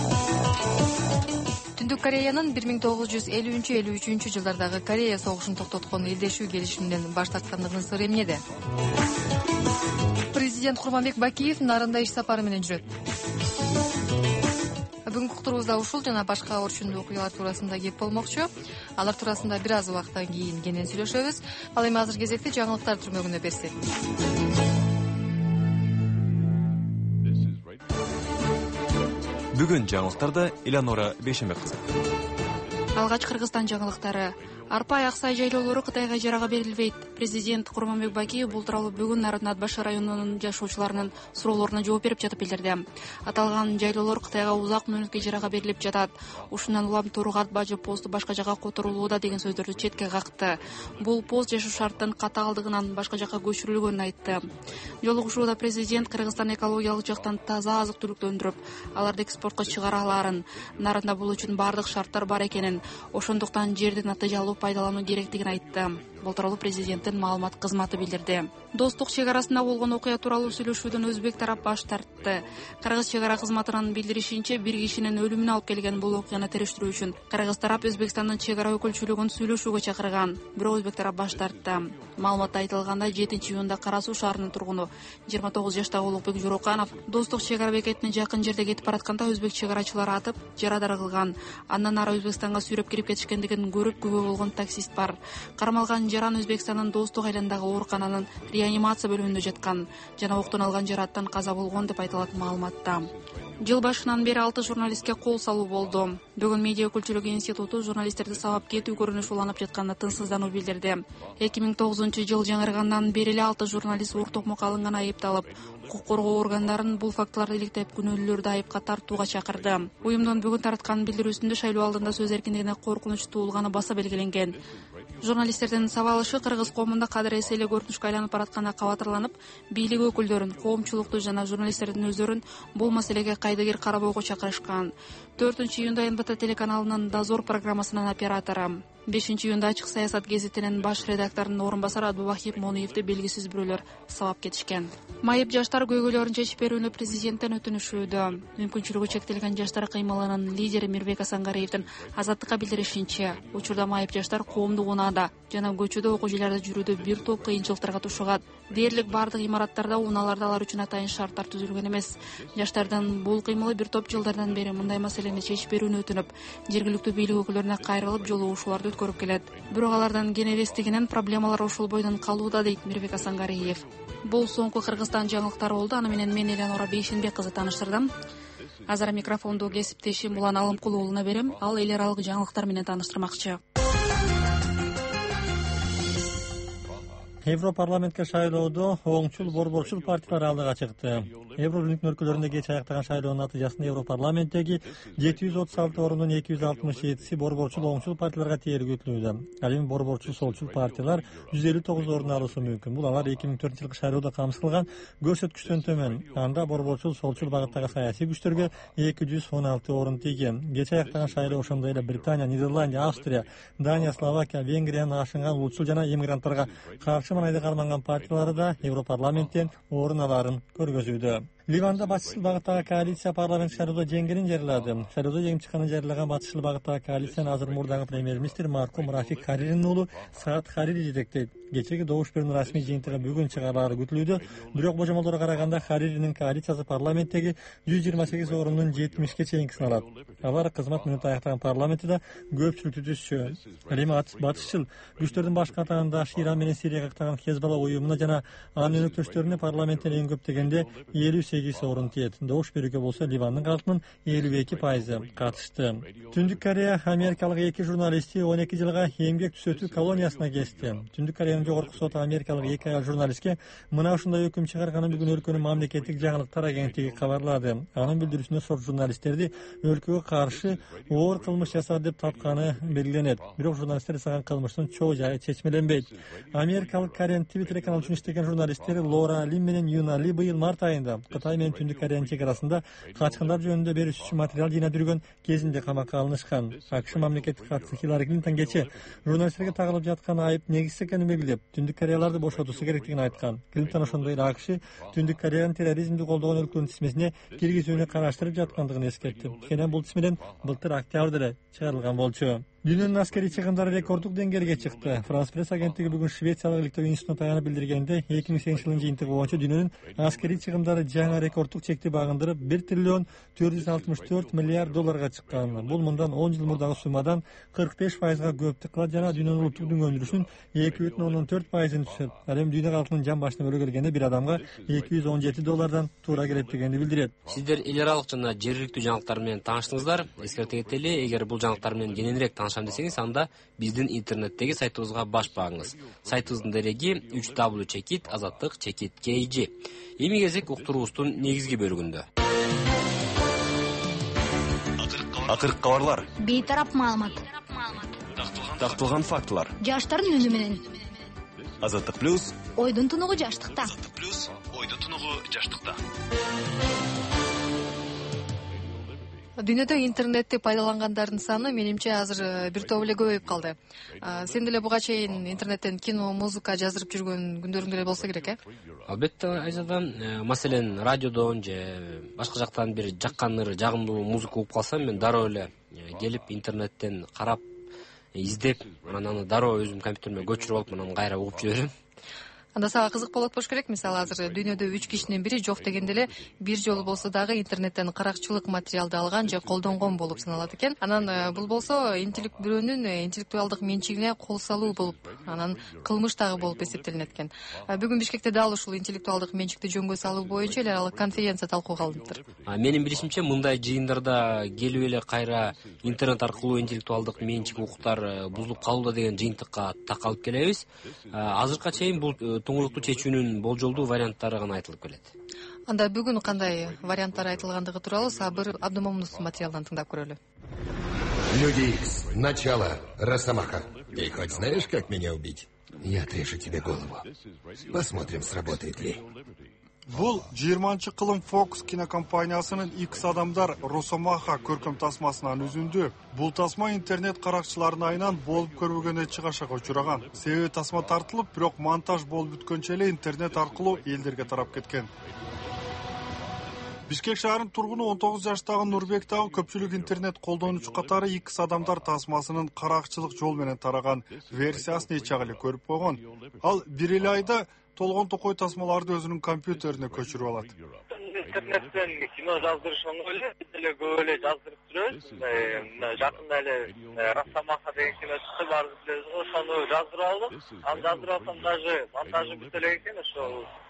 Түндүк Кореянын 1950-53 жылдардагы Корея согушун токтоткон элдешүү келишиминен баш тарткандыгынын сыры эмнеде? Президент Курманбек Бакиев Нарында иш сапары менен жүрөт. Бүгүнкү уктуруубузда ушул жана башка орчундуу окуялар туурасында кеп болмокчу. Алар туурасында бир аз убакыттан кийин кенен сүйлөшөбүз. Ал эми азыр кезекти жаңылыктар түрмөгүнө берсек. Бүгүн жаңылыктарда Элеонора Бейшембек кызы. Алгач Кыргызстан жаңылыктары. Арпа Аксай жайлоолору Кытайга ижарага берилбейт. Президент Курманбек Бакиев бул тууралуу бүгүн Народный Атбаш районунун жашоочуларынын суроолоруна жооп берип жатып билдирди. Аталган жайлоолор Кытайга узак мөөнөткө ижарага берилип жатат. Ушундан улам Тургат Бажы посту башка жакка которулууда деген сөздөрдү четке какты. Бул пост жашоо шарттын катаалдыгынан башка жакка көчүрүлгөнүн айтты. Жолугушууда президент Кыргызстан экологиялык жактан таза азык-түлүктү өндүрүп, аларды экспортко чыгара аларын, нарында бул үчүн бардык шарттар бар экенин, ошондуктан жерди натыйжалуу пайдалануу керектигин айтты. Бул тууралуу президенттин маалымат кызматы билдирди. Достук чек арасында болгон окуя тууралуу сүйлөшүүдөн өзбек тарап баш тартты. Кыргыз чек ара кызматынын билдиришинче, бир кишинин өлүмүнө алып келген бул окуяны териштирүү үчүн Кыргыз тарап Өзбекстандын чек ара өкүлчүлүгүн сүйлөшүүгө чакырган. Бирок өзбек тарап баш тартты. Маалыматта айтылгандай, 7-июнда Кара Суу шаарынын тургуну 29 жаштагы Улукбек Жороканов достук чек ара бекетине жакын жерде кетип баратканда өзбек чек арачылары атып, жарадар кылган. Андан ары Өзбекстанга сүйрөп кирип кетишкендигин көрүп күбө болгон таксист бар. Кармалган жаран Өзбекстандын Достук айланындагы оорукананын реанимация бөлүмүндө жаткан жана октон алган жараттан каза болгон деп айтылат маалыматта. Жыл башынан бери 6 журналистке кол салуу болду. Бүгүн Медиа өкүлчүлүгү институту журналисттерди сабап кетүү көрүнүш уланып жатканына тынчсыздануу билдирди. 2009 жыл жаңыргандан бери эле 6 журналист ортокмокко алынган айыпталып, укук коргоо органдарын бул фактыларды иликтеп күнөөлүүлөрдү айыпка тартууга чакырды. Уюмдун бүгүн тараткан билдирүүсүндө шайлоо алдында сөз эркиндигине коркунуч туулганы баса белгиленген. Журналисттердин сабалышы Кыргыз коомунда кадыр эселе көрүнүшкө айланып баратканына кабатырланып, бийлик өкүлдөрүн, коомчулукту жана журналисттердин өздөрүн бул маселеге кайдыгер карабоого чакырышкан. 4-июнда НБТ телеканалынын Дозор программасынын оператору, 5-июнда Ачык саясат гезитинин баш редакторунун орун басары Абдубахип Мониевди белгисиз бирөөлөр сабап кетишкен. Майып жаштар көйгөйлөрүн чечип берүүнү президенттен өтүнүшүүдө. Мүмкүнчүлүгү чектелген жаштар кыймылынын лидери Мирбек Асангариевдин Азаттыкка билдиришинче, учурда майып жаштар коомдук унаада жана көчөдө окуу жайларда жүрүүдө бир топ кыйынчылыктарга тушугат. Дээрлик бардык имараттарда, унааларда алар үчүн атайын шарттар түзүлгөн эмес. Жаштардын бул кыймылы бир топ жылдардан бери мындай маселени чечип берүүнү өтүнүп, жергиликтүү бийлик өкүлдөрүнө кайрылып жолугушууларды өткөрүп келет. Бирок алардан кенебестигинен проблемалар ошол бойдон калууда, дейт Мирбек Асангариев. Бул соңку Кыргызстан жаңылыктары болду. Аны менен мен Элеонора Бейшенбек кызы тааныштырдым. Азыр микрофонду кесиптешим Улан Алымкулуулуна берем. Ал эл аралык жаңылыктар менен тааныштырмакчы. Европарламентке шайлоодо оңчул борборчул партиялар алдыга чыкты. Евролингдин өлкөлөрүндө кеч аяктаган шайлоонун натыйжасында Европарламенттеги 736 орунун 267си борборчул оңчул партияларга тээри күтүлүүдө. Ал эми борборчул солчул партиялар 159 орун алышы мүмкүн. Бул алар 2004-жылкы шайлоодо камсытылган көрсөткүчтөн төмөн. Анда борборчул солчул багыттагы саясий күчтөргө 216 орун тийген. Кеч аяктаган шайлоо ошондой эле Британия, Нидерландия, Австрия, Дания, Словакия, Венгриянын ашынган улутчул жана иммигранттарга каршы манайды карманган партиялары да Европарламенттен орун аларын көргөзүүдө. Ливанда батышчыл багыттагы коалиция парламент шайлоодо жеңгенин жарыялады. Шайлоодо жеңип чыкканын жарыялаган батышчыл багыттагы коалицияны азыр мурдагы премьер-министр Маркум Рафик Хариринин уулу Саад Харири жетектейт. Кечеги добуш берүүнүн расмий жыйынтыгы бүгүн чыгарылары күтүлүүдө. Бирок божомолдорго караганда Хариринин коалициясы парламенттеги 128 орунун 70ке чейинкисин алат. Алар кызмат мүнөтү аяктаган парламентте көпчүлүктү түзүшчү. Эми батышчыл күчтөрдүн баш катарында Иран менен Сирияга каттаган Хезболла уюмуна жана анын өнөктөштөрүнө парламенттен эң көп дегенде 58 орун тиет. Добуш берүүгө болсо Ливандын калкынын 52% катышты. Түндүк Корея америкалык 2 журналисти 12 жылга эмгек түзөтүү колониясына кести. Түндүк Кореянын жогорку соты америкалык 2 аял журналистке мына ушундай өкүм чыгарганын бүгүн өлкөнүн мамлекеттик жаңылыктар агенттиги кабарлады. Анын билдирүүсүндө сот журналисттерди өлкөгө каршы оор кылмыш жасады деп тапканы белгиленет. Бирок журналисттер жасаган кылмыштын чоо жайы чечмеленбейт. Америкалык Кореян Твиттер каналы үчүн иштеген журналисттер Лора Лим менен Юна Ли быйыл март айында Кытай менен Түндүк Кореянын чек арасында качкындар жөнүндө бериш үчүн материал жыйнап жүргөн кезинде камакка алынышкан. АКШ мамлекеттик катчысы Хиллари Клинтон кече журналисттерге тагылып жаткан айып негизсиз экенин белгилеп, Түндүк Кореяларды бошотуусу керектигин айткан. Клинтон ошондой эле АКШ Түндүк Кореянын терроризмди колдогон өлкөнүн тизмесине киргизүүнү караштырып жаткандыгын эскертти. Кенен бул тизмеден былтыр октябрда эле чыгарылган болчу. Дүйнөнүн аскерий чыгымдары рекорддук деңгээлге чыкты. Франс пресс агенттиги бүгүн Швециялык иликтөө институтуна таянып билдиргенде 2008 жылдын жыйынтыгы боюнча дүйнөнүн аскерий чыгымдары жаңы рекорддук чекти багындырып 1 триллион 464 миллиард долларга чыккан. Бул мындан 10 жыл мурдагы суммадан 45%га көптүк кылат жана дүйнөнүн улуттук дүң өндүрүшүнүн 2,4%-ын түзөт. Ал эми дүйнө калкынын жан башына бөлө келгенде бир адамга 217 доллардан туура келет дегенди билдирет. Сиздер эл аралык жана жергиликтүү жаңылыктар менен тааныштыңыздар. Эскерте кетели, эгер бул жаңылыктар менен кененирээк таанышам десеңиз, анда биздин интернеттеги сайтыбызга баш багыңыз. Сайтыбыздын дереги www.azatlyk.kg. Эми кезек уктуруубуздун негизги бөлүгүндө. Акыркы кабарлар. Бейтарап маалымат. Тактылган фактылар. Жаштардын үнү менен. Азаттык плюс. Ойдун тунугу жаштыкта. Азаттык плюс. Ойдун тунугу жаштыкта. Дүйнөдө интернетти пайдалангандардын саны менимче азыр бир топ эле көбөйүп калды. Сен деле буга чейин интернеттен кино, музыка жаздырып жүргөн күндөрүң деле болсо керек, э? Албетте, Айзадан, маселен, радиодон же башка жактан бир жаккан жагымдуу музыка угуп калсам, мен дароо эле келип интернеттен карап, издеп, анан аны дароо өзүм компьютериме көчүрүп алып, анан кайра угуп жиберем. Анда сага кызык болот болуш керек. Мисалы азыр дүйнөдө 3 кишинин бири жок дегенде эле бир жолу болсо дагы интернеттен каракчылык материалды алган же колдонгон болуп саналат экен. Анан бул болсо бирөөнүн интеллектуалдык менчигине кол салуу болуп, анан кылмыш дагы болуп эсептелинет экен. Бүгүн Бишкекте дал ушул интеллектуалдык менчикти жөнгө салуу боюнча эл аралык конференция талкууга алыныптыр. Менин билишимче, мындай жыйындарда келип эле кайра интернет аркылуу интеллектуалдык менчик укуктар бузулуп калууда деген жыйынтыкка такалып келебиз. Азыркыга чейин бул туңгулукту чечүүнүн болжолдуу варианттары гана айтылып келет. Анда бүгүн кандай варианттар айтылгандыгы тууралуу Сабыр Абдымомуновдун материалынан тыңдап көрөлү. Люди Икс. Начало. Росомаха. Ты хоть знаешь, как меня убить? Я отрежу тебе голову. Посмотрим, сработает ли. Бул 20-кылым Fox кинокомпаниясынын X адамдар Росомаха көркөм тасмасынан үзүндү. Бул тасма интернет каракчыларынын айынан болуп көрбөгөн чыгашага учураган. Себеби тасма тартылып, бирок монтаж болуп бүткөнчө эле интернет аркылуу элдерге тарап кеткен. Бишкек шаарынын тургуну 19 жаштагы Нурбек дагы көпчүлүк интернет колдонуучу катары X адамдар тасмасынын каракчылык жол менен тараган версиясын эч эле көрүп койгон. Ал бир эле айда толгон токой тасмаларды өзүнүн компьютерине көчүрүп алат. Интернеттен кино жаздырыш оңой эле, биз деле көп эле жаздырып жүрөбүз. Жакында эле Росомаха деген кино чыкты, баарыбыз билебиз го, ошону жаздырып алдык. Аны жаздырып алсам даже монтажы бүтө элек экен, ошол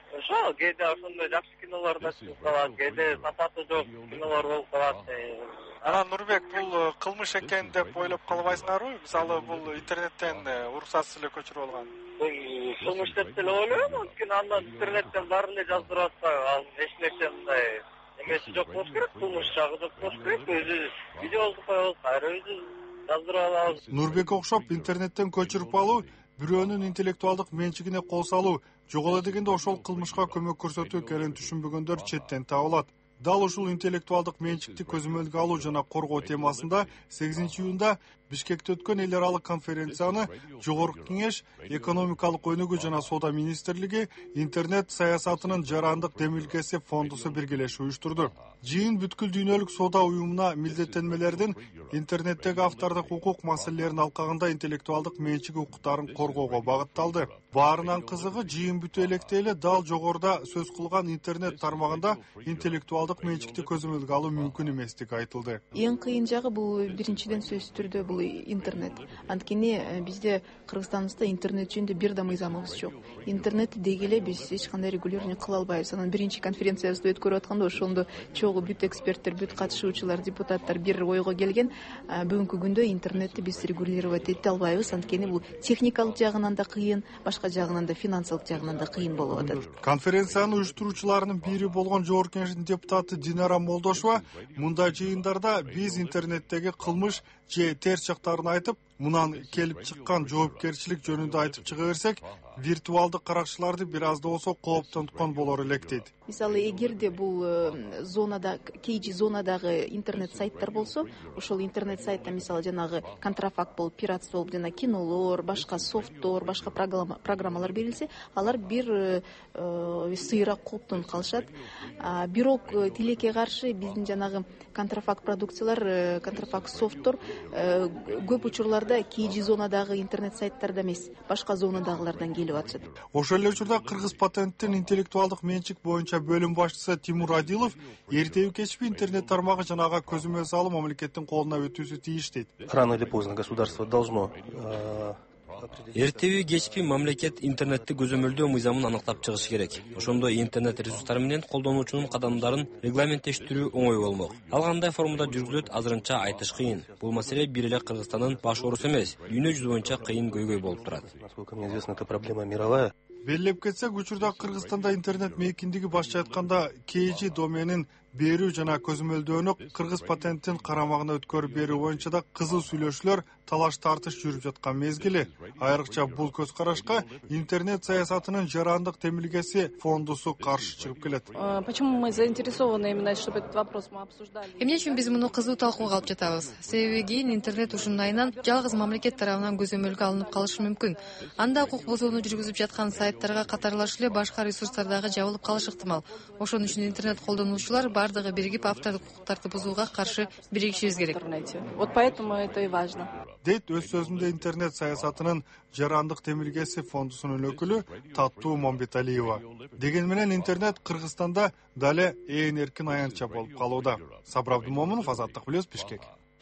ошо кээде ошондой жакшы кинолор да чыгып калат, кээде сапаты жок кинолор болуп калат. Анан Нурбек, бул кылмыш экен деп ойлоп калбайсыңарбы? Мисалы бул интернеттен уруксатсыз эле көчүрүп алган. Кылмыш деп деле ойлойм, анткени андан интернеттен баары эле жаздырып атпайбы, ал эч нерсе мындай эмеси жок болуш керек, кылмыш жагы жок болуш керек. Өзү видеобузду коебуз, кайра өзү жаздырып алабыз. Нурбекке окшоп интернеттен көчүрүп алуу, бирөөнүн интеллектуалдык менчигине кол салуу, жок эле дегенде ошол кылмышка көмөк көрсөтүү экенин түшүнбөгөндөр четтен табылат. Дал ушул интеллектуалдык менчикти көзөмөлгө алуу жана коргоо темасында 8-июнда Бишкекте өткөн эл аралык конференцияны Жогорку Кеңеш, экономикалык өнүгүү жана соода министрлиги, интернет саясатынын жарандык демилгеси фондусу биргелешип уюштурду. Жыйын бүткүл дүйнөлүк соода уюмуна милдеттенмелердин интернеттеги автордук укук маселелерин алкагында интеллектуалдык менчик укуктарын коргоого багытталды. Баарынан кызыгы, жыйын бүтө электе эле дал жогоруда сөз кылган интернет тармагында интеллектуалдык менчикти көзөмөлгө алуу мүмкүн эместиги айтылды. Эң кыйын жагы бул биринчиден сөзсүз түрдө бул интернет. Анткени бизде Кыргызстаныбызда интернет жөнүндө бир да мыйзамыбыз жок. Интернетти деги эле биз эч кандай регулирование кыла албайбыз. Анан биринчи конференциябызды өткөрүп атканда ошондо чогуу бүт эксперттер, бүт катышуучулар, депутаттар бир ойго келген. Бүгүнкү күндө интернетти биз регулировать эте албайбыз. Анткени бул техникалык жагынан да кыйын, башка жагынан да, финансылык жагынан да кыйын болуп атат. Конференциянын уюштуруучуларынын бири болгон Жогорку Кеңештин депутаты Динара Молдошова мындай жыйындарда биз интернеттеги кылмыш же терс жактарын айтып, мунан келип чыккан жоопкерчилик жөнүндө айтып чыга берсек, виртуалдык каракчыларды бир аз да болсо кооптонткон болор элек дейт. Мисалы, эгерде бул зонада, KG зонадагы интернет сайттар болсо, ошол интернет сайтта мисалы жанагы контрафакт болуп, пиратство болуп, жана кинолор, башка софттор, башка программалар берилсе, алар бир сыйра кооптонуп калышат. Бирок тилекке каршы биздин жанагы контрафакт продукциялар, контрафакт софттор көп учурларда KG зонадагы интернет сайттарда эмес, башка зонадагылардан келип атышат. Ошол эле учурда Кыргыз патенттин интеллектуалдык менчик боюнча бөлүм башчысы Тимур Адилов эртеби кечпи интернет тармагы жанага көзөмөл салуу мамлекеттин колуна өтүүсү тийиш дейт. Рано или поздно государство должно эртеби кечпи мамлекет интернетти көзөмөлдөө мыйзамын аныктап чыгышы керек. Ошондо интернет ресурстары менен колдонуучунун кадамдарын регламенттештирүү оңой болмок. Ал кандай формада жүргүзүлөт азырынча айтыш кыйын. Бул маселе бир эле Кыргызстандын баш оорусу эмес, дүйнө жүзү боюнча кыйын көйгөй болуп турат. Насколько мне известно, это проблема мировая. Белгилеп кетсек, учурда Кыргызстанда интернет мейкиндиги башча айтканда KG доменин берүү жана көзөмөлдөөнү Кыргыз патенттин карамагына өткөрүп берүү боюнча да кызуу сүйлөшүүлөр, талаш тартыш жүрүп жаткан мезгили. Айрыкча бул көз карашка интернет саясатынын жарандык демилгеси фондусу каршы чыгып келет. Почему мы заинтересованы именно, чтобы этот вопрос мы обсуждали? Эмне үчүн биз муну кызуу талкууга алып жатабыз? Себеби кийин интернет ушунун айынан жалгыз мамлекет тарабынан көзөмөлгө алынып калышы мүмкүн. Анда укук бузууну жүргүзүп жаткан сайттарга катарлаш эле башка ресурстардагы жабылып калышы ыктымал. Ошон үчүн интернет колдонуучулар бардыгы биригип автордук укуктарды бузууга каршы биригишибиз керек. Вот поэтому это и важно. Дейт өз сөзүндө интернет саясатынын жарандык демилгеси фондусунун өкүлү Таттуу Момбеталиева. Деген менен интернет Кыргызстанда дале ээн эркин аянтча болуп калууда. Сабыр Абдумомунов, Азаттык Плюс, Бишкек.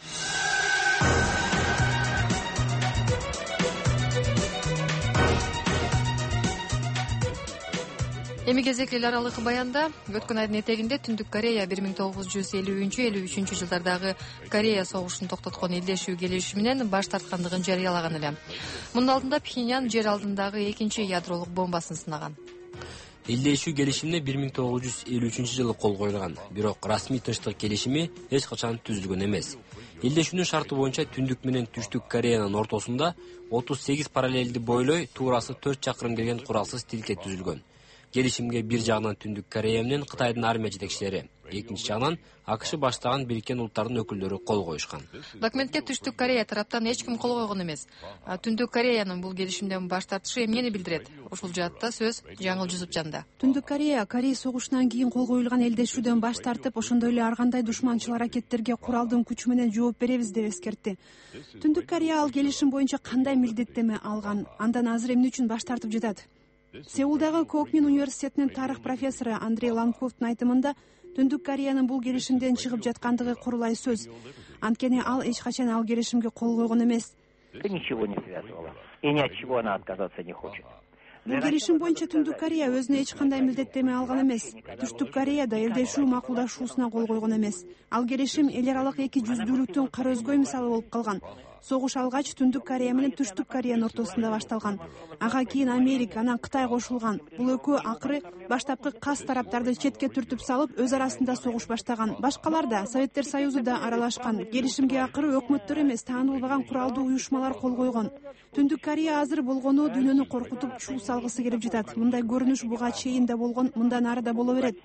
Эми кезекли эл аралык баянда өткөн айдын этегинде Түндүк Корея 1950-53 жылдардагы Корея согушун токтоткон элдешүү келишими менен баш тарткандыгын жарыялаган эле. Мунун алдында Пхеньян жер алдындагы экинчи ядролук бомбасын сынаган. Элдешүү келишимине 1953 жылы кол коюлган, бирок расмий тынчтык келишими эч качан түзүлгөн эмес. Элдешүүнүн шарты боюнча Түндүк менен Түштүк Кореянын ортосунда 38 параллелди бойлой туурасы 4 чакырым келген куралсыз тилке түзүлгөн. Келишимге бир жагынан Түндүк Корея менен Кытайдын армия жетекчилери, экинчи жагынан АКШ баштаган Бириккен Улуттардын өкүлдөрү кол коюшкан. Документке Түштүк Корея тараптан эч ким кол койгон эмес. Түндүк Кореянын бул келишимден баш тартышы эмнени билдирет? Ушул жаатта сөз Жаңыл Жусупжанда. Түндүк Корея Корей согушунан кийин кол коюлган элдешүүдөн баш тартып, ошондой эле ар кандай душманчыл аракеттерге куралдын күчү менен жооп беребиз деп эскертти. Түндүк Корея ал келишим боюнча кандай милдеттеме алган? Андан азыр эмне үчүн баш тартып жатат? Сеулдагы Кокмин университетинин тарых профессору Андрей Ланковтун айтымында Түндүк Кореянын бул келишимден чыгып жаткандыгы курулай сөз. Анткени ал эч качан ал келишимге кол койгон эмес. Ничего не связывало. И ни от чего она отказаться не хочет. Бул келишим боюнча Түндүк Корея өзүнө эч кандай милдеттенме алган эмес. Түштүк Корея да элдешүү макулдашуусуна кол койгон эмес. Ал келишим эл аралык эки жүздүүлүктүн кара өзгөй мисалы болуп калган. Согуш алгач Түндүк Корея менен Түштүк Кореянын ортосунда башталган. Ага кийин Америка, анан Кытай кошулган. Бул экөө акыры баштапкы кас тараптарды четке түртүп салып, өз арасында согуш баштаган. Башкалар да, Советтер Союзу да аралашкан. Келишимге акыры өкмөттөр эмес, таанылбаган куралдуу уюшмалар кол койгон. Түндүк Корея азыр болгону дүйнөнү коркутуп чуу салгысы келип жатат. Мындай көрүнүш буга чейин да болгон, мындан ары да боло берет.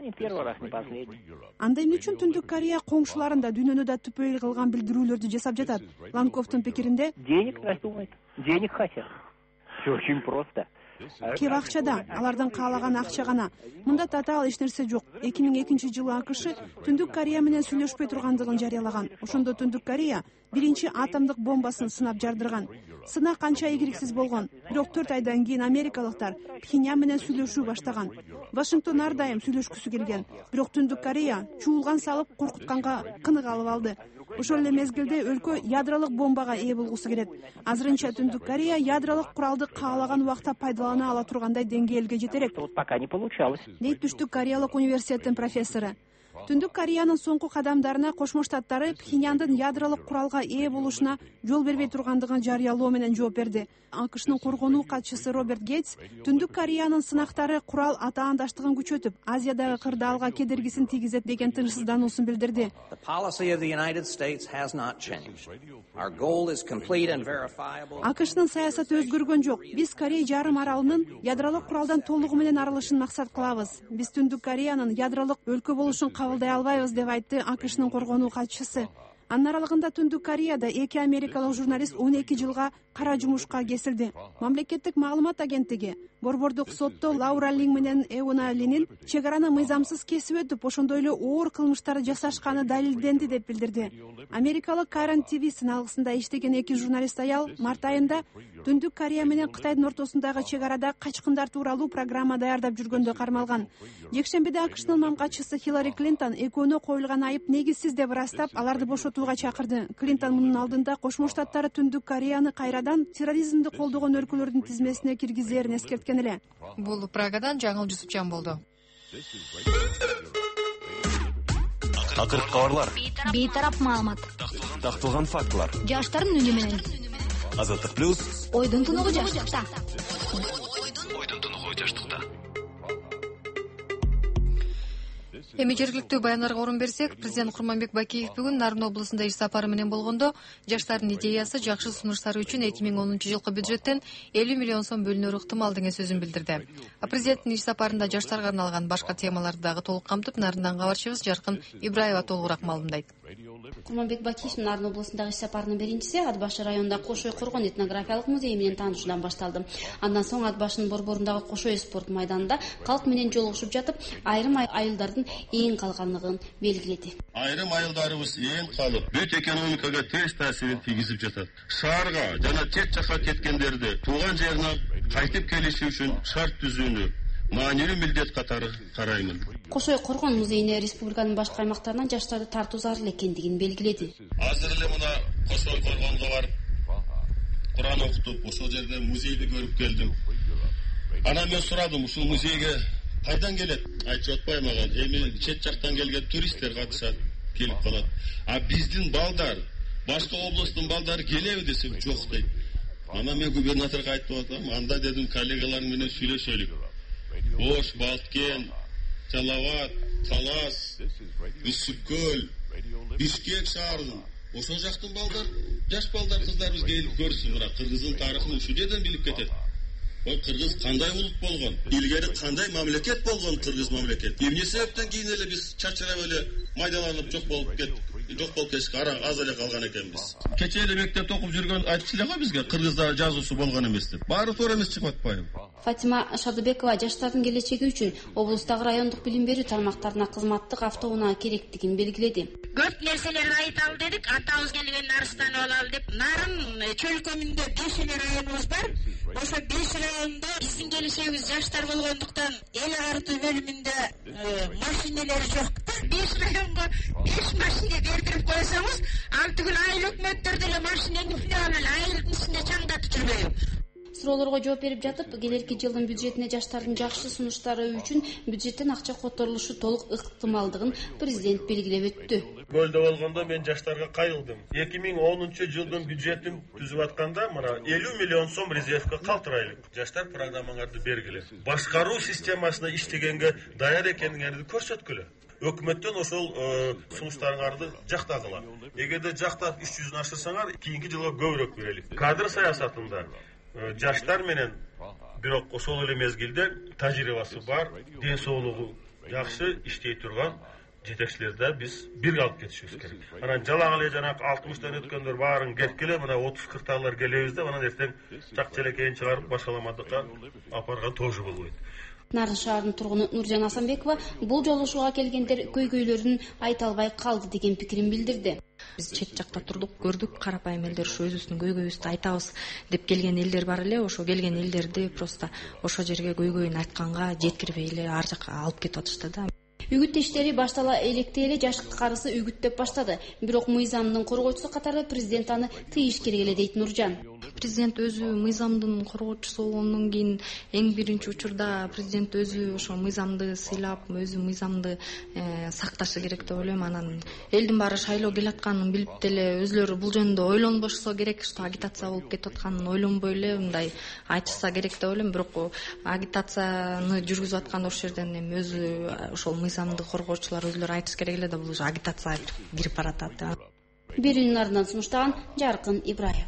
Анда эмне үчүн Түндүк Корея коңшуларын да дүйнөнү да түпөйүл кылган билдирүүлөрдү жасап жатат? Ланковтун пикиринде денег думает, денег хотят. Все очень просто. Кеп акчада, алардын каалаган акча гана. Мында татаал эч нерсе жок. 2002-жылы АКШ Түндүк Корея менен сүйлөшпөй тургандыгын жарыялаган. Ошондо Түндүк Корея биринчи атомдук бомбасын сынап жардырган. Сынак канча ийгиликсиз болгон. Бирок 4 айдан кийин америкалыктар Пхеньян менен сүйлөшүү баштаган. Вашингтон ар дайым сүйлөшкүсү келген. Бирок Түндүк Корея чуулган салып коркутканга кынык алып алды. Ошол эле мезгилде өлкө ядролук бомбага ээ болгусу келет. Азырынча Түндүк Корея ядролук куралды каалаган убакта пайдалана ала тургандай деңгээлге жетерек. Пока не получалось. Дейт Түштүк Кореялык университеттин профессору. Түндүк Кореянын соңку кадамдарына Кошмо Штаттары Пхеньяндын ядролук куралга ээ болушуна жол бербей тургандыгын жарыялоо менен жооп берди. АКШнын коргонуу катчысы Роберт Гейтс Түндүк Кореянын сынактары курал атаандаштыгын күчөтүп, Азиядагы кырдаалга кедергисин тийгизет деген тынчсыздануусун билдирди. АКШнын саясаты өзгөргөн жок. Биз Корей жарым аралынын ядролук куралдан толугу менен арылышын максат кылабыз. Биз Түндүк Кореянын ядролук өлкө болушун кабылдай албайбыз деп айтты АКШнын коргонуу катчысы. Анын аралыгында Түндүк Кореяда 2 америкалык журналист 12 жылга кара жумушка кесилди. Мамлекеттик маалымат агенттиги Борбордук сотто Лаура Линг менен Эуна Линин чек араны мыйзамсыз кесип өтүп, ошондой эле оор кылмыштар жасашканы далилденди деп билдирди. Америкалык Карен ТВ сыналгысында иштеген 2 журналист аял март айында Түндүк Корея менен Кытайдын ортосундагы чек арада качкындар тууралуу программа даярдап жүргөндө кармалган. Жекшембиде АКШнын мамгатчысы Хиллари Клинтон экөөнө коюлган айып негизсиз деп ырастап, аларды бошотууга чакырды. Клинтон мунун алдында Кошмо Штаттары Түндүк Кореяны кайрадан терроризмди колдогон өлкөлөрдүн тизмесине киргизерин эскерткен эле. Бул Прагадан Жаңыл Жусупжан болду. Акыркы кабарлар. Бейтарап маалымат. Такталган фактылар. Жаштардын үнү менен. Азаттык плюс. Ойдун тунугу жаштыкта. Ойдун тунугу жаштыкта. Эми жергиликтүү баяндарга орун берсек, президент Курманбек Бакиев бүгүн Нарын облусунда иш сапары менен болгондо жаштардын идеясы жакшы сунуштары үчүн 2010-жылкы бюджеттен 50 миллион сом бөлүнөрү ыктымал деген сөзүн билдирди. Президенттин иш сапарында жаштарга арналган башка темаларды дагы толук камтып, Нарындан кабарчыбыз Жаркын Ибраева толугураак маалымдайт. Курманбек Бакиев Нарын облусундагы иш сапарынын биринчиси Ат башы районундагы Кошой Коргон этнографиялык музейи менен таанышуудан башталды. Андан соң Ат башынын борборундагы Кошой спорт майданында калк менен жолугушуп жатып, айрым айылдардын эң калгандыгын белгиледи. Айрым айылдарыбыз эң калып, бүт экономикага терс таасирин тийгизип жатат. Шаарга жана чет жакка кеткендерди тууган жерине кайтып келиши үчүн шарт түзүүнү маанилүү милдет катары караймын. Кошой Коргон музейине республиканын башка аймактарынан жаштарды тартуу зарыл экендигин белгиледи. Азыр эле мына Кошой Коргонго барып, Куран окутуп, ошол жерде музейди көрүп келдим. Анан мен сурадым, ушул музейге кайдан келет? Айтып атпайбы мага? Эми чет жактан келген туристтер катышат, келип калат. А биздин балдар, башка областын балдары келеби десем, жок дейт. Анан мен губернаторго айтып атам, анда дедим коллегаларым менен сүйлөшөлүк. Ош, Балткен, Жалават, Талас, Үсүккөл, Бишкек шаарынын ошол жактын балдар, жаш балдар, кыздарыбыз келип көрсүн. Мына Кыргыздын тарыхын ушул жерден билип кетет. Кыргыз кандай улут болгон, илгери кандай мамлекет болгон Кыргыз мамлекет. Эмне себептен кийин эле биз чачырап эле майдаланып жок болуп кетишке аз эле калган экенбиз. Кече эле мектепте окуп жүргөн айтчу эле го бизге Кыргызда жазуусу болгон эмес деп. Баары туура эмес чыгып атпайбы? Фатима Шадыбекова жаштардын келечеги үчүн облустагы райондук билим берүү тармактарына кызматтык автоунаа керектигин белгиледи. Көп нерселерди айталы дедик, атабыз келген Арыстанып алалы деп. Нарын чөлкөмүндө 5 районубуз бар. Ошо 5 райондо биздин келечегибиз жаштар болгондуктан эл агартуу бөлүмүндө машинелер жок. 5 районго 5 машина бердирип койсоңуз, ал түгүл айыл өкмөттөр деле машинени филиалын айылдын ичинде чаңдатып жүрбөйбү. суроолорго жооп берип жатып, келерки жылдын бюджетине жаштардын жакшы сунуштары үчүн бюджеттен акча которулушу толук ыктымалдыгын президент белгилеп өттү. Көлдө болгондо мен жаштарга кайылдым. 2010 жылдын бюджетин түзүп атканда мына 50 миллион сом резервге калтырайлык. Жаштар программаңарды бергиле. Башкаруу системасына иштегенге даяр экениңерди көрсөткүлө. Өкмөттөн ошол сунуштарыңарды жактагыла. Эгерде жактап 300 ашырсаңар, кийинки жылга көбүрөөк берелик. Кадр саясатында жаштар менен бирок ошол эле мезгилде тажрыйбасы бар, ден соолугу жакшы иштей турган жетекчилерди биз бир алып кетишибиз керек. Анан жалаң эле жанагы 60тан өткөндөр баарын кеткиле, мына 30-40талар келебиз да, анан эртең чак челекейин чыгарып башаламадыкка апарган тоже болбойт. Нарын шаарынын тургуну Нуржан Асанбекова бул жолушууга келгендер көйгөйлөрүн айта албай калды деген пикирин билдирди. Биз чет жакта турдук, көрдүк, карапайым элдер ушу өзүбүздүн көйгөйүбүздү айтабыз деп келген элдер бар эле. Ошо келген элдерди просто ошо жерге көйгөйүн айтканга жеткирбей эле ар жака алып кетип атышты да. Үгүттештери баштала электе эле жаш карысы үгүттөп баштады. Бирок мыйзамдын коргоочусу катары президент аны тыйыш керек эле дейт Нуржан. Президент өзү мыйзамдын коргоочусу болгондон кийин эң биринчи учурда президент өзү ошо мыйзамды сыйлап, өзү мыйзамды сакташы керек деп ойлойм. Анан элдин баары шайлоо келатканын билип деле өзлөрү бул жөнүндө ойлонбошсо керек, что агитация болуп кетип атканын ойлонбой эле мындай айтышса керек деп ойлойм. Бирок агитацияны жүргүзүп аткан ошол жерден эми өзү ошол мыйзамды коргоочулар өзлөрү айтыш керек эле да, бул уже агитация кирип баратат. Берүүнүн артынан сунуштаган Жаркын Ибраева.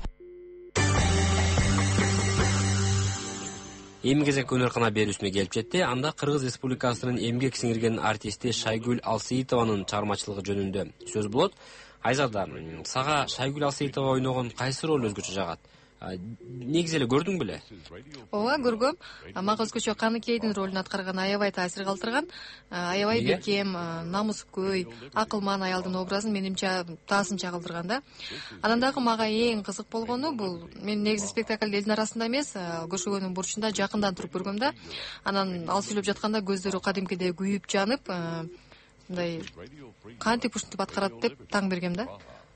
Эми кезек өнөркана берүүсүнө келип жетти. Анда Кыргыз Республикасынын эмгек сиңирген артисти Шайгүл Алсеитованын чыгармачылыгы жөнүндө сөз болот. Айзада, сага Шайгүл Алсеитова ойногон кайсы роль өзгөчө жагат? Негизи эле көрдүң беле? Ооба, көргөм. Мага өзгөчө Каныкейдин ролун аткарган аябай таасир калтырган. Аябай бекем, намыскөй, акылман аялдын образын менимче таасынча калтырган да. Анан дагы мага эң кызык болгону бул, мен негизи спектакль элдин арасында эмес, көшөгөнүн бурчунда жакындан туруп көргөм да. Анан ал сүйлөп жатканда көздөрү кадимкидей күйүп жанып, мындай кантип ушинтип аткарат деп таң бергем да.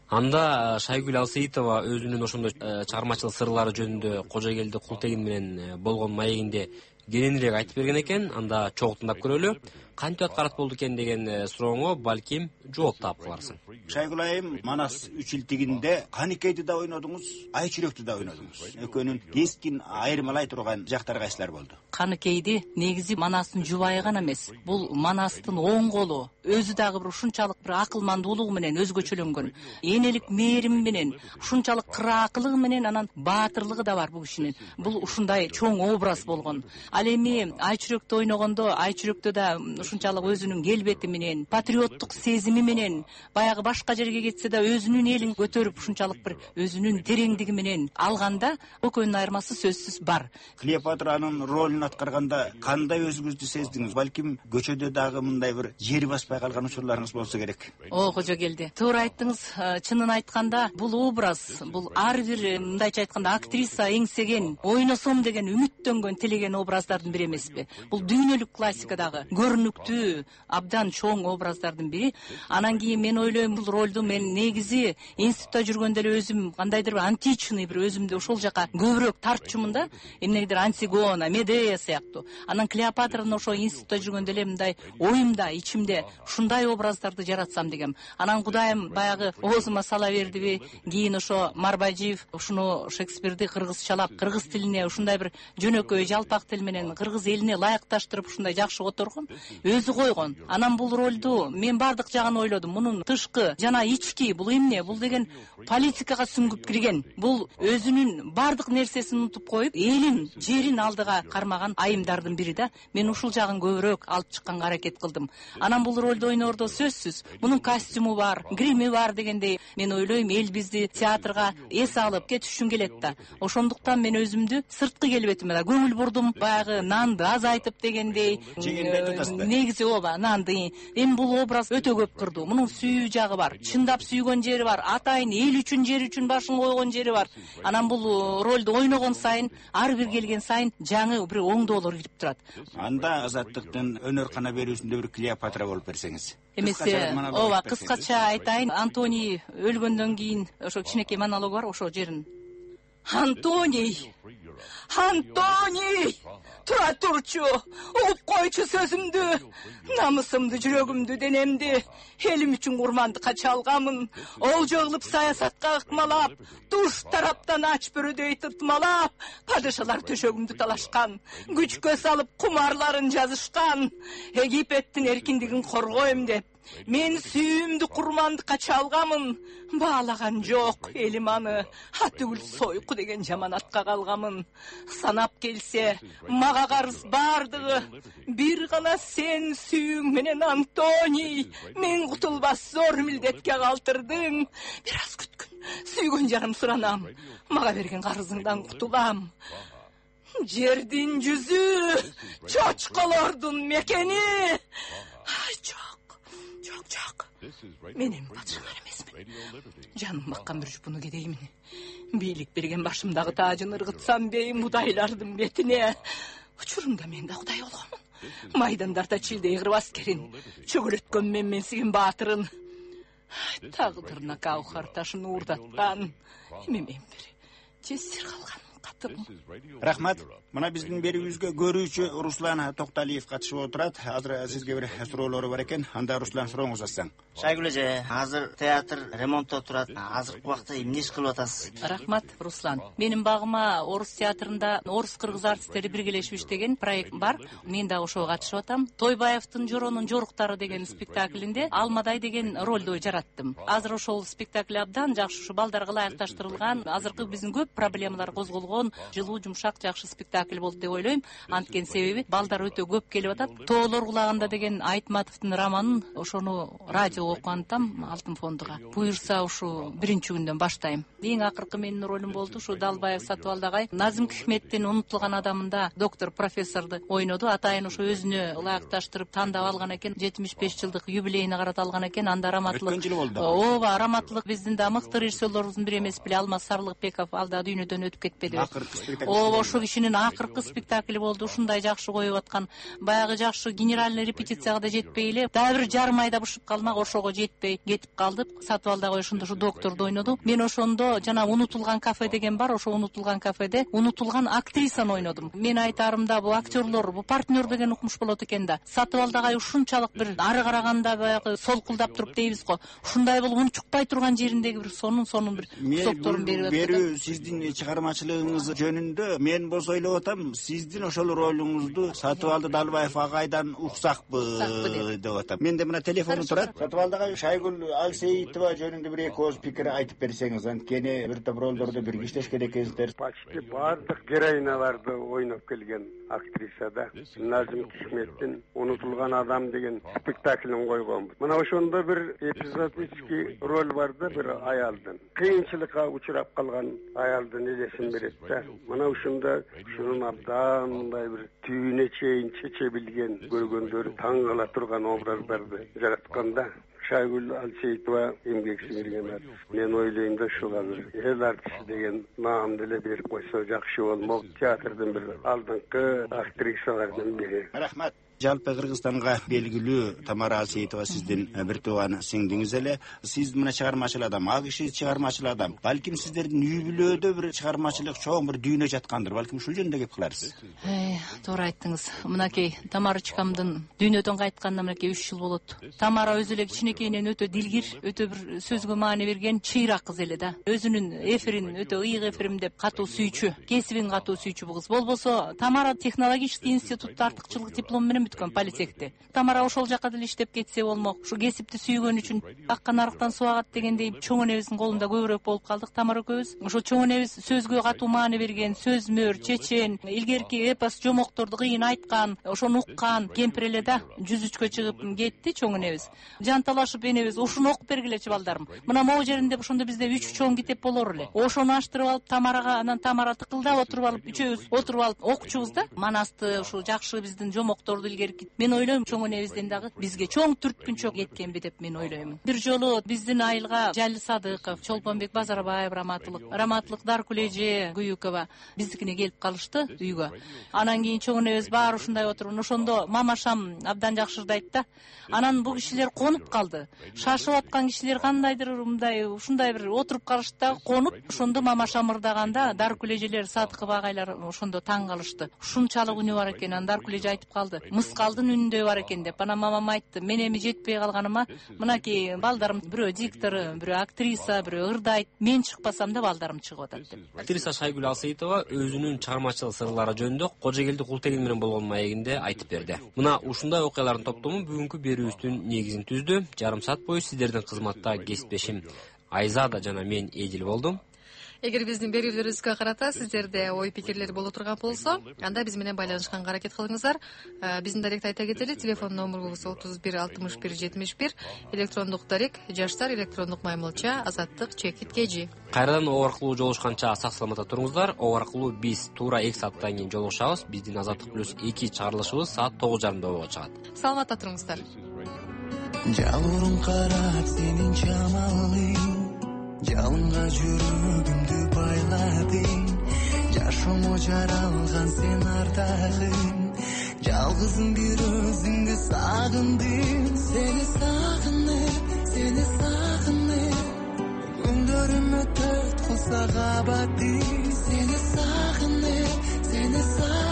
Анда Шайгүл Алсеитова өзүнүн ошондой чыгармачылык сырлары жөнүндө Кожогелди Култегин менен болгон маегинде кененирээк айтып берген экен. Анда чогуу тыңдап көрөлү. Кантип аткарат болду экен деген сурооңо балким жооп таап каларсың. Шайгүл айым, Манас 3 жыл тигинде Каныкейди да ойнодуңуз, Айчүрөктү да ойнодуңуз. Экөөнүн кескин айырмалай турган жактары кайсылар болду? Каныкейди негизи Манастын жубайы гана эмес. Бул Манастын оң колу, өзү дагы бир ушунчалык бир акылмандуулугу менен өзгөчөлөнгөн. Энелик мээрими менен, ушунчалык кыраакылыгы менен, анан баатырлыгы да бар бул кишинин. Бул ушундай чоң образ болгон. Ал эми Айчүрөктү ойногондо, Айчүрөктү да ушунчалык өзүнүн келбети менен, патриоттук сезими менен, баягы башка жерге кетсе да өзүнүн элин көтөрүп ушунчалык бир өзүнүн тереңдиги менен алганда экөөнүн айырмасы сөзсүз бар. Клеопатранын ролун аткарганда кандай өзүңүздү сездиңиз? Балким көчөдө дагы мындай бир жери баспай калган учурларыңыз болсо керек. Кожогелди, туура айттыңыз. Чынын айтканда бул образ, бул ар бир мындайча айтканда актриса эңсеген, ойносом деген үмүттөнгөн, тилеген образдардын бири эмеспи? Бул дүйнөлүк классикадагы көрүнүктүү, абдан чоң образдардын бири. Анан кийин мен ойлойм, бул ролду мен негизи институтта жүргөндө эле өзүм кандайдыр бир античный бир өзүмдү ошол жака көбүрөөк тартчумун да. Эмнегедир Антигона, Медея сыяктуу. Анан Клеопатраны ошо институтта жүргөндө эле мындай оюмда, ичимде ушундай образдарды жаратсам дегем. Анан Кудайым баягы оозума сала бердиби? Кийин ошо Марбажиев ушуну Шекспирди кыргызчалап, кыргыз тилине ушундай бир жөнөкөй жалпак тил менен кыргыз элине ылайыкташтырып ушундай жакшы которгон, өзү койгон. Анан бул ролду мен бардык жагын ойлодум. Мунун тышкы жана ички бул эмне? Бул деген политикага сүңгүп кирген. Бул өзүнүн бардык нерсесин унутуп коюп, элин, жерин алдыга кармаган айымдардын бири да. Мен ушул жагын көбүрөөк алып чыкканга аракет кылдым. Анан бул ролду ойнордо сөзсүз мунун костюму бар, грими бар дегендей, мен ойлойм эл бизди театрга эс алып кетишүн келет да. Ошондуктан мен өзүмдү сырткы келбетиме да көңүл бурдум. Баягы нанды аз айтып дегендей. Негизи ооба, нанды. Эми бул образ өтө көп кырдуу. Мунун сүйүү жагы бар. Чындап сүйгөн жери бар. Атайын эл үчүн, жер үчүн башын койгон жери бар. Анан бул ролду ойногон сайын, ар бир келген сайын жаңы бир оңдоолор кирип турат. Анда Азаттыктын өнөркана берүүсүндө бир Клеопатра болуп берсеңиз. Эмесе, ооба, кыскача айтайын. Антоний өлгөндөн кийин ошо кичинекей монолог бар, ошо жерин. Антоний, Антоний, тура турчу, угуп койчу сөзүмдү, намысымды, жүрөгүмдү, денемди элим үчүн курмандыкка чалганмын. Олжо кылып саясатка ыкмалап, туш тараптан ач бөрөдөй тыртмалап, падышалар төшөгүмдү талашкан, күчкө салып кумарларын жазышкан. Египеттин эркиндигин коргойм деп мен сүйүүмдү курмандыкка чалганмын. Баалаган жок элим аны, атүгүл сойку деген жаманатка калганмын. Санап келсе, мага карыз бардыгы бир гана сен сүйүүң менен, Антоний. Мен кутулбас зор милдетке калтырдың. Бир аз күткүн, сүйгөн жарым суранам, мага берген карызыңдан кутулам. Жердин жүзү, чочколордун мекени. Жок. Мен эми падышалар эмесмин. Жаным баккан бир жупуну кедеймин. Бийлик берген башымдагы таажын ыргытсам бейим Кудайлардын бетине. Учурунда мен да Кудай болгонмун. Майдандарда чилдей кырып аскерин, чөгөлөткөн менсиген баатырын. Тагдырына каухар ташын уурдаткан. Эми мен бир жесир калган. Рахмат. Мына биздин берүүбүзгө көрүүчү Руслан Токталиев катышып отурат. Азыр сизге бир суроолору бар экен. Анда Руслан, сурооңузду ачсаң. Шайгүл эже, азыр театр ремонтто турат. Азыркы убакта эмне иш кылып атасыз? Рахмат, Руслан. Менин багыма орус театрында орус-кыргыз артисттери биргелешип иштеген проект бар. Мен да ошого катышып атам. Тойбаевдин Жоронун жоруктары деген спектаклинде Алмадай деген ролду жараттым. Азыр ошол спектакль абдан жакшы, ушу балдарга ылайыкташтырылган. Азыркы биздин көп проблемалар козголгон, жылуу, жумшак, жакшы спектакль болду деп ойлойм. Анткени себеби балдар өтө көп келип атат. Тоолор кулагында деген Айтматовдун романын ошону радиого окуп атам, Алтын фондуга. Буюрса ушу биринчи күндөн баштайм. Эң акыркы менин ролум болду ушу Далбаев Сатыбалдагай. Назым Хикметтин Унутулган адамында доктор профессорду ойноду. Атайын ушу өзүнө ылайыкташтырып тандап алган экен. 75 жылдык юбилейине карата алган экен. Анда раматлык. Ооба, раматлык биздин да мыкты режиссерлорубуздун бири эмес беле, Алмаз Сарылыкбеков, ал да дүйнөдөн өтүп кетпеди. Ошо кишинин акыркы спектакли болду. Ушундай жакшы коюп аткан. Баягы жакшы генеральный репетицияга да жетпей эле, дагы бир жарым айда бышып калмак, ошого жетпей кетип калдык. Сатыбалдагы ошондо ушу докторду ойноду. Мен ошондо жана Унутулган кафе деген бар, ошо Унутулган кафеде унутулган актрисаны ойнодум. Мен айтарым да бу актерлор, бу партнер деген укмуш болот экен да. Сатыбалдагай ушунчалык бир ары караганда баягы солкулдап туруп дейбиз го. Ушундай болуп унчукпай турган жериндеги бир сонун бир сокторун берип атат. Берүү сиздин чыгармачылыгыңыз жөнүндө мен болсо ойлоп атам, сиздин ошол ролуңузду Сатыбалды Далбаев агайдан уксакпы деп атам. Менде мына телефону турат. Сатыбалдагы Шайгүл Алсейитова жөнүндө бир эки ооз пикир айтып берсеңиз, анткени бир топ ролдорду бирге иштешкен экенсиздер. Почти бардык героиналарды ойноп келген актрисада Назым Хикметтин Унутулган адам деген спектаклин койгонбуз. Мына ошондо бир эпизодический роль бар да, бир аялдын кыйынчылыкка учурап калган аялдын элесин берет да. Мына ушунда ушунун абдан мындай бир түйүнө чейин чече билген, көргөндөр таң кала турган образдарды жаратканда Шайгүл Алсейитова эмгек сиңирген артист. Мен ойлойм да ушуга бир эл артисти деген наам деле берип койсо жакшы болмок. Театрдын бир алдыңкы актрисалардын бири. Рахмат. Жалпы Кыргызстанга белгилүү Тамара Алсейитова сиздин бир тууган сиңдиңиз эле. Сиз мына чыгармачыл адам, ал киши чыгармачыл адам. Балким сиздердин үй бүлөдө бир чыгармачылык чоң бир дүйнө жаткандыр. Балким ушул жөнүндө кеп кыларсыз. Туура айттыңыз. Мынакей Тамарочкамдын дүйнөдөн кайтканына мынакей 3 жыл болот. Тамара өзү эле кичинекейинен өтө дилгир, өтө бир сөзгө маани берген чыйрак кыз эле да. Өзүнүн эфирин өтө ыйык эфирим деп катуу сүйчү, кесибин катуу сүйчү бу кыз. Болбосо Тамара технологический институтта артыкчылык диплом менен политехте. Тамара ошол жака деле иштеп кетсе болмок. Ушу кесипти сүйгөн үчүн акка нарыктан суу агат дегендей чоң энебиздин колунда көбүрөөк болуп калдык. Тамара экөөбүз ошо чоң энебиз сөзгө катуу маани берген, сөзмөр, чечен, илгерки эпос жомокторду кыйын айткан, ошону уккан кемпир эле да. 103кө чыгып кетти чоң энебиз. Жанталашып энебиз ушуну окуп бергилечи балдарым. Мына могу жеринде ошондо бизде 3 чоң китеп болор эле. Ошону аштырып алып Тамарага, анан Тамара тыкылдап отуруп алып, үчөөбүз отуруп алып окучубуз да. Манасты, ушу жакшы биздин жомокторду керек. Мен ойлойм чоң энебизден дагы бизге чоң түрткүнчө кеткенби деп мен ойлойм. Бир жолу биздин айылга Жали Садыков, Чолпонбек Базарбаев раматтылык Даркулеже Гуюкова биздикине келип калышты үйгө. Анан кийин чоң энебиз баары ушундай отуруп, ошондо мамашам абдан жакшырдайт да. Анан бул кишилер конуп калды. Шашып аткан кишилер кандайдыр мындай ушундай бир отуруп калышты да, конуп, ошондо мамашам ырдаганда Даркулежелер, Садыков агайлар ошондо таң калышты. Ушунчалык үнү бар экен. Анан Даркулеже айтып калды. Мыскалдын үнүндөй бар экен деп. Анан мамам айтты, мен эми жетпей калганыма, мынакей балдарым бирөө диктор, бирөө актриса, бирөө ырдайт. Мен чыкпасам да балдарым чыгып атат деп. Актриса Шайгүл Асыйтова өзүнүн чыгармачылык сырлары жөнүндө Кожогелди Култегин менен болгон маегинде айтып берди. Мына ушундай окуялардын топтому бүгүнкү берүүбүздүн негизин түздү. Жарым саат бою сиздердин кызматта кесиптешим Айзада жана мен Эдил болдум. Эгер биздин берүүлөрүбүзгө карата сиздерде ой пикирлер боло турган болсо, анда биз менен байланышканга аракет кылыңыздар. Биздин даректи айта кетели, телефон номерубуз 31 61 71, электрондук дарек жаштар электрондук маймылча azattik@kg. Кайрадан о аркылуу жолугушканча сак саламатта туруңуздар. О аркылуу биз туура 2 сааттан кийин жолугушабыз. Биздин Азаттык плюс 2 чыгарылышыбыз саат 9:30 болуп чыгат. Саламатта туруңуздар. Жалурун карап сенин чамалың, жалынга жүрөгүмдү байладың, жашоомо жаралган сен ардагым, жалгызым бир өзүңдү сагындым, сени сагынып, күндөрүм өтөт кылса кабатты, сени сагынып,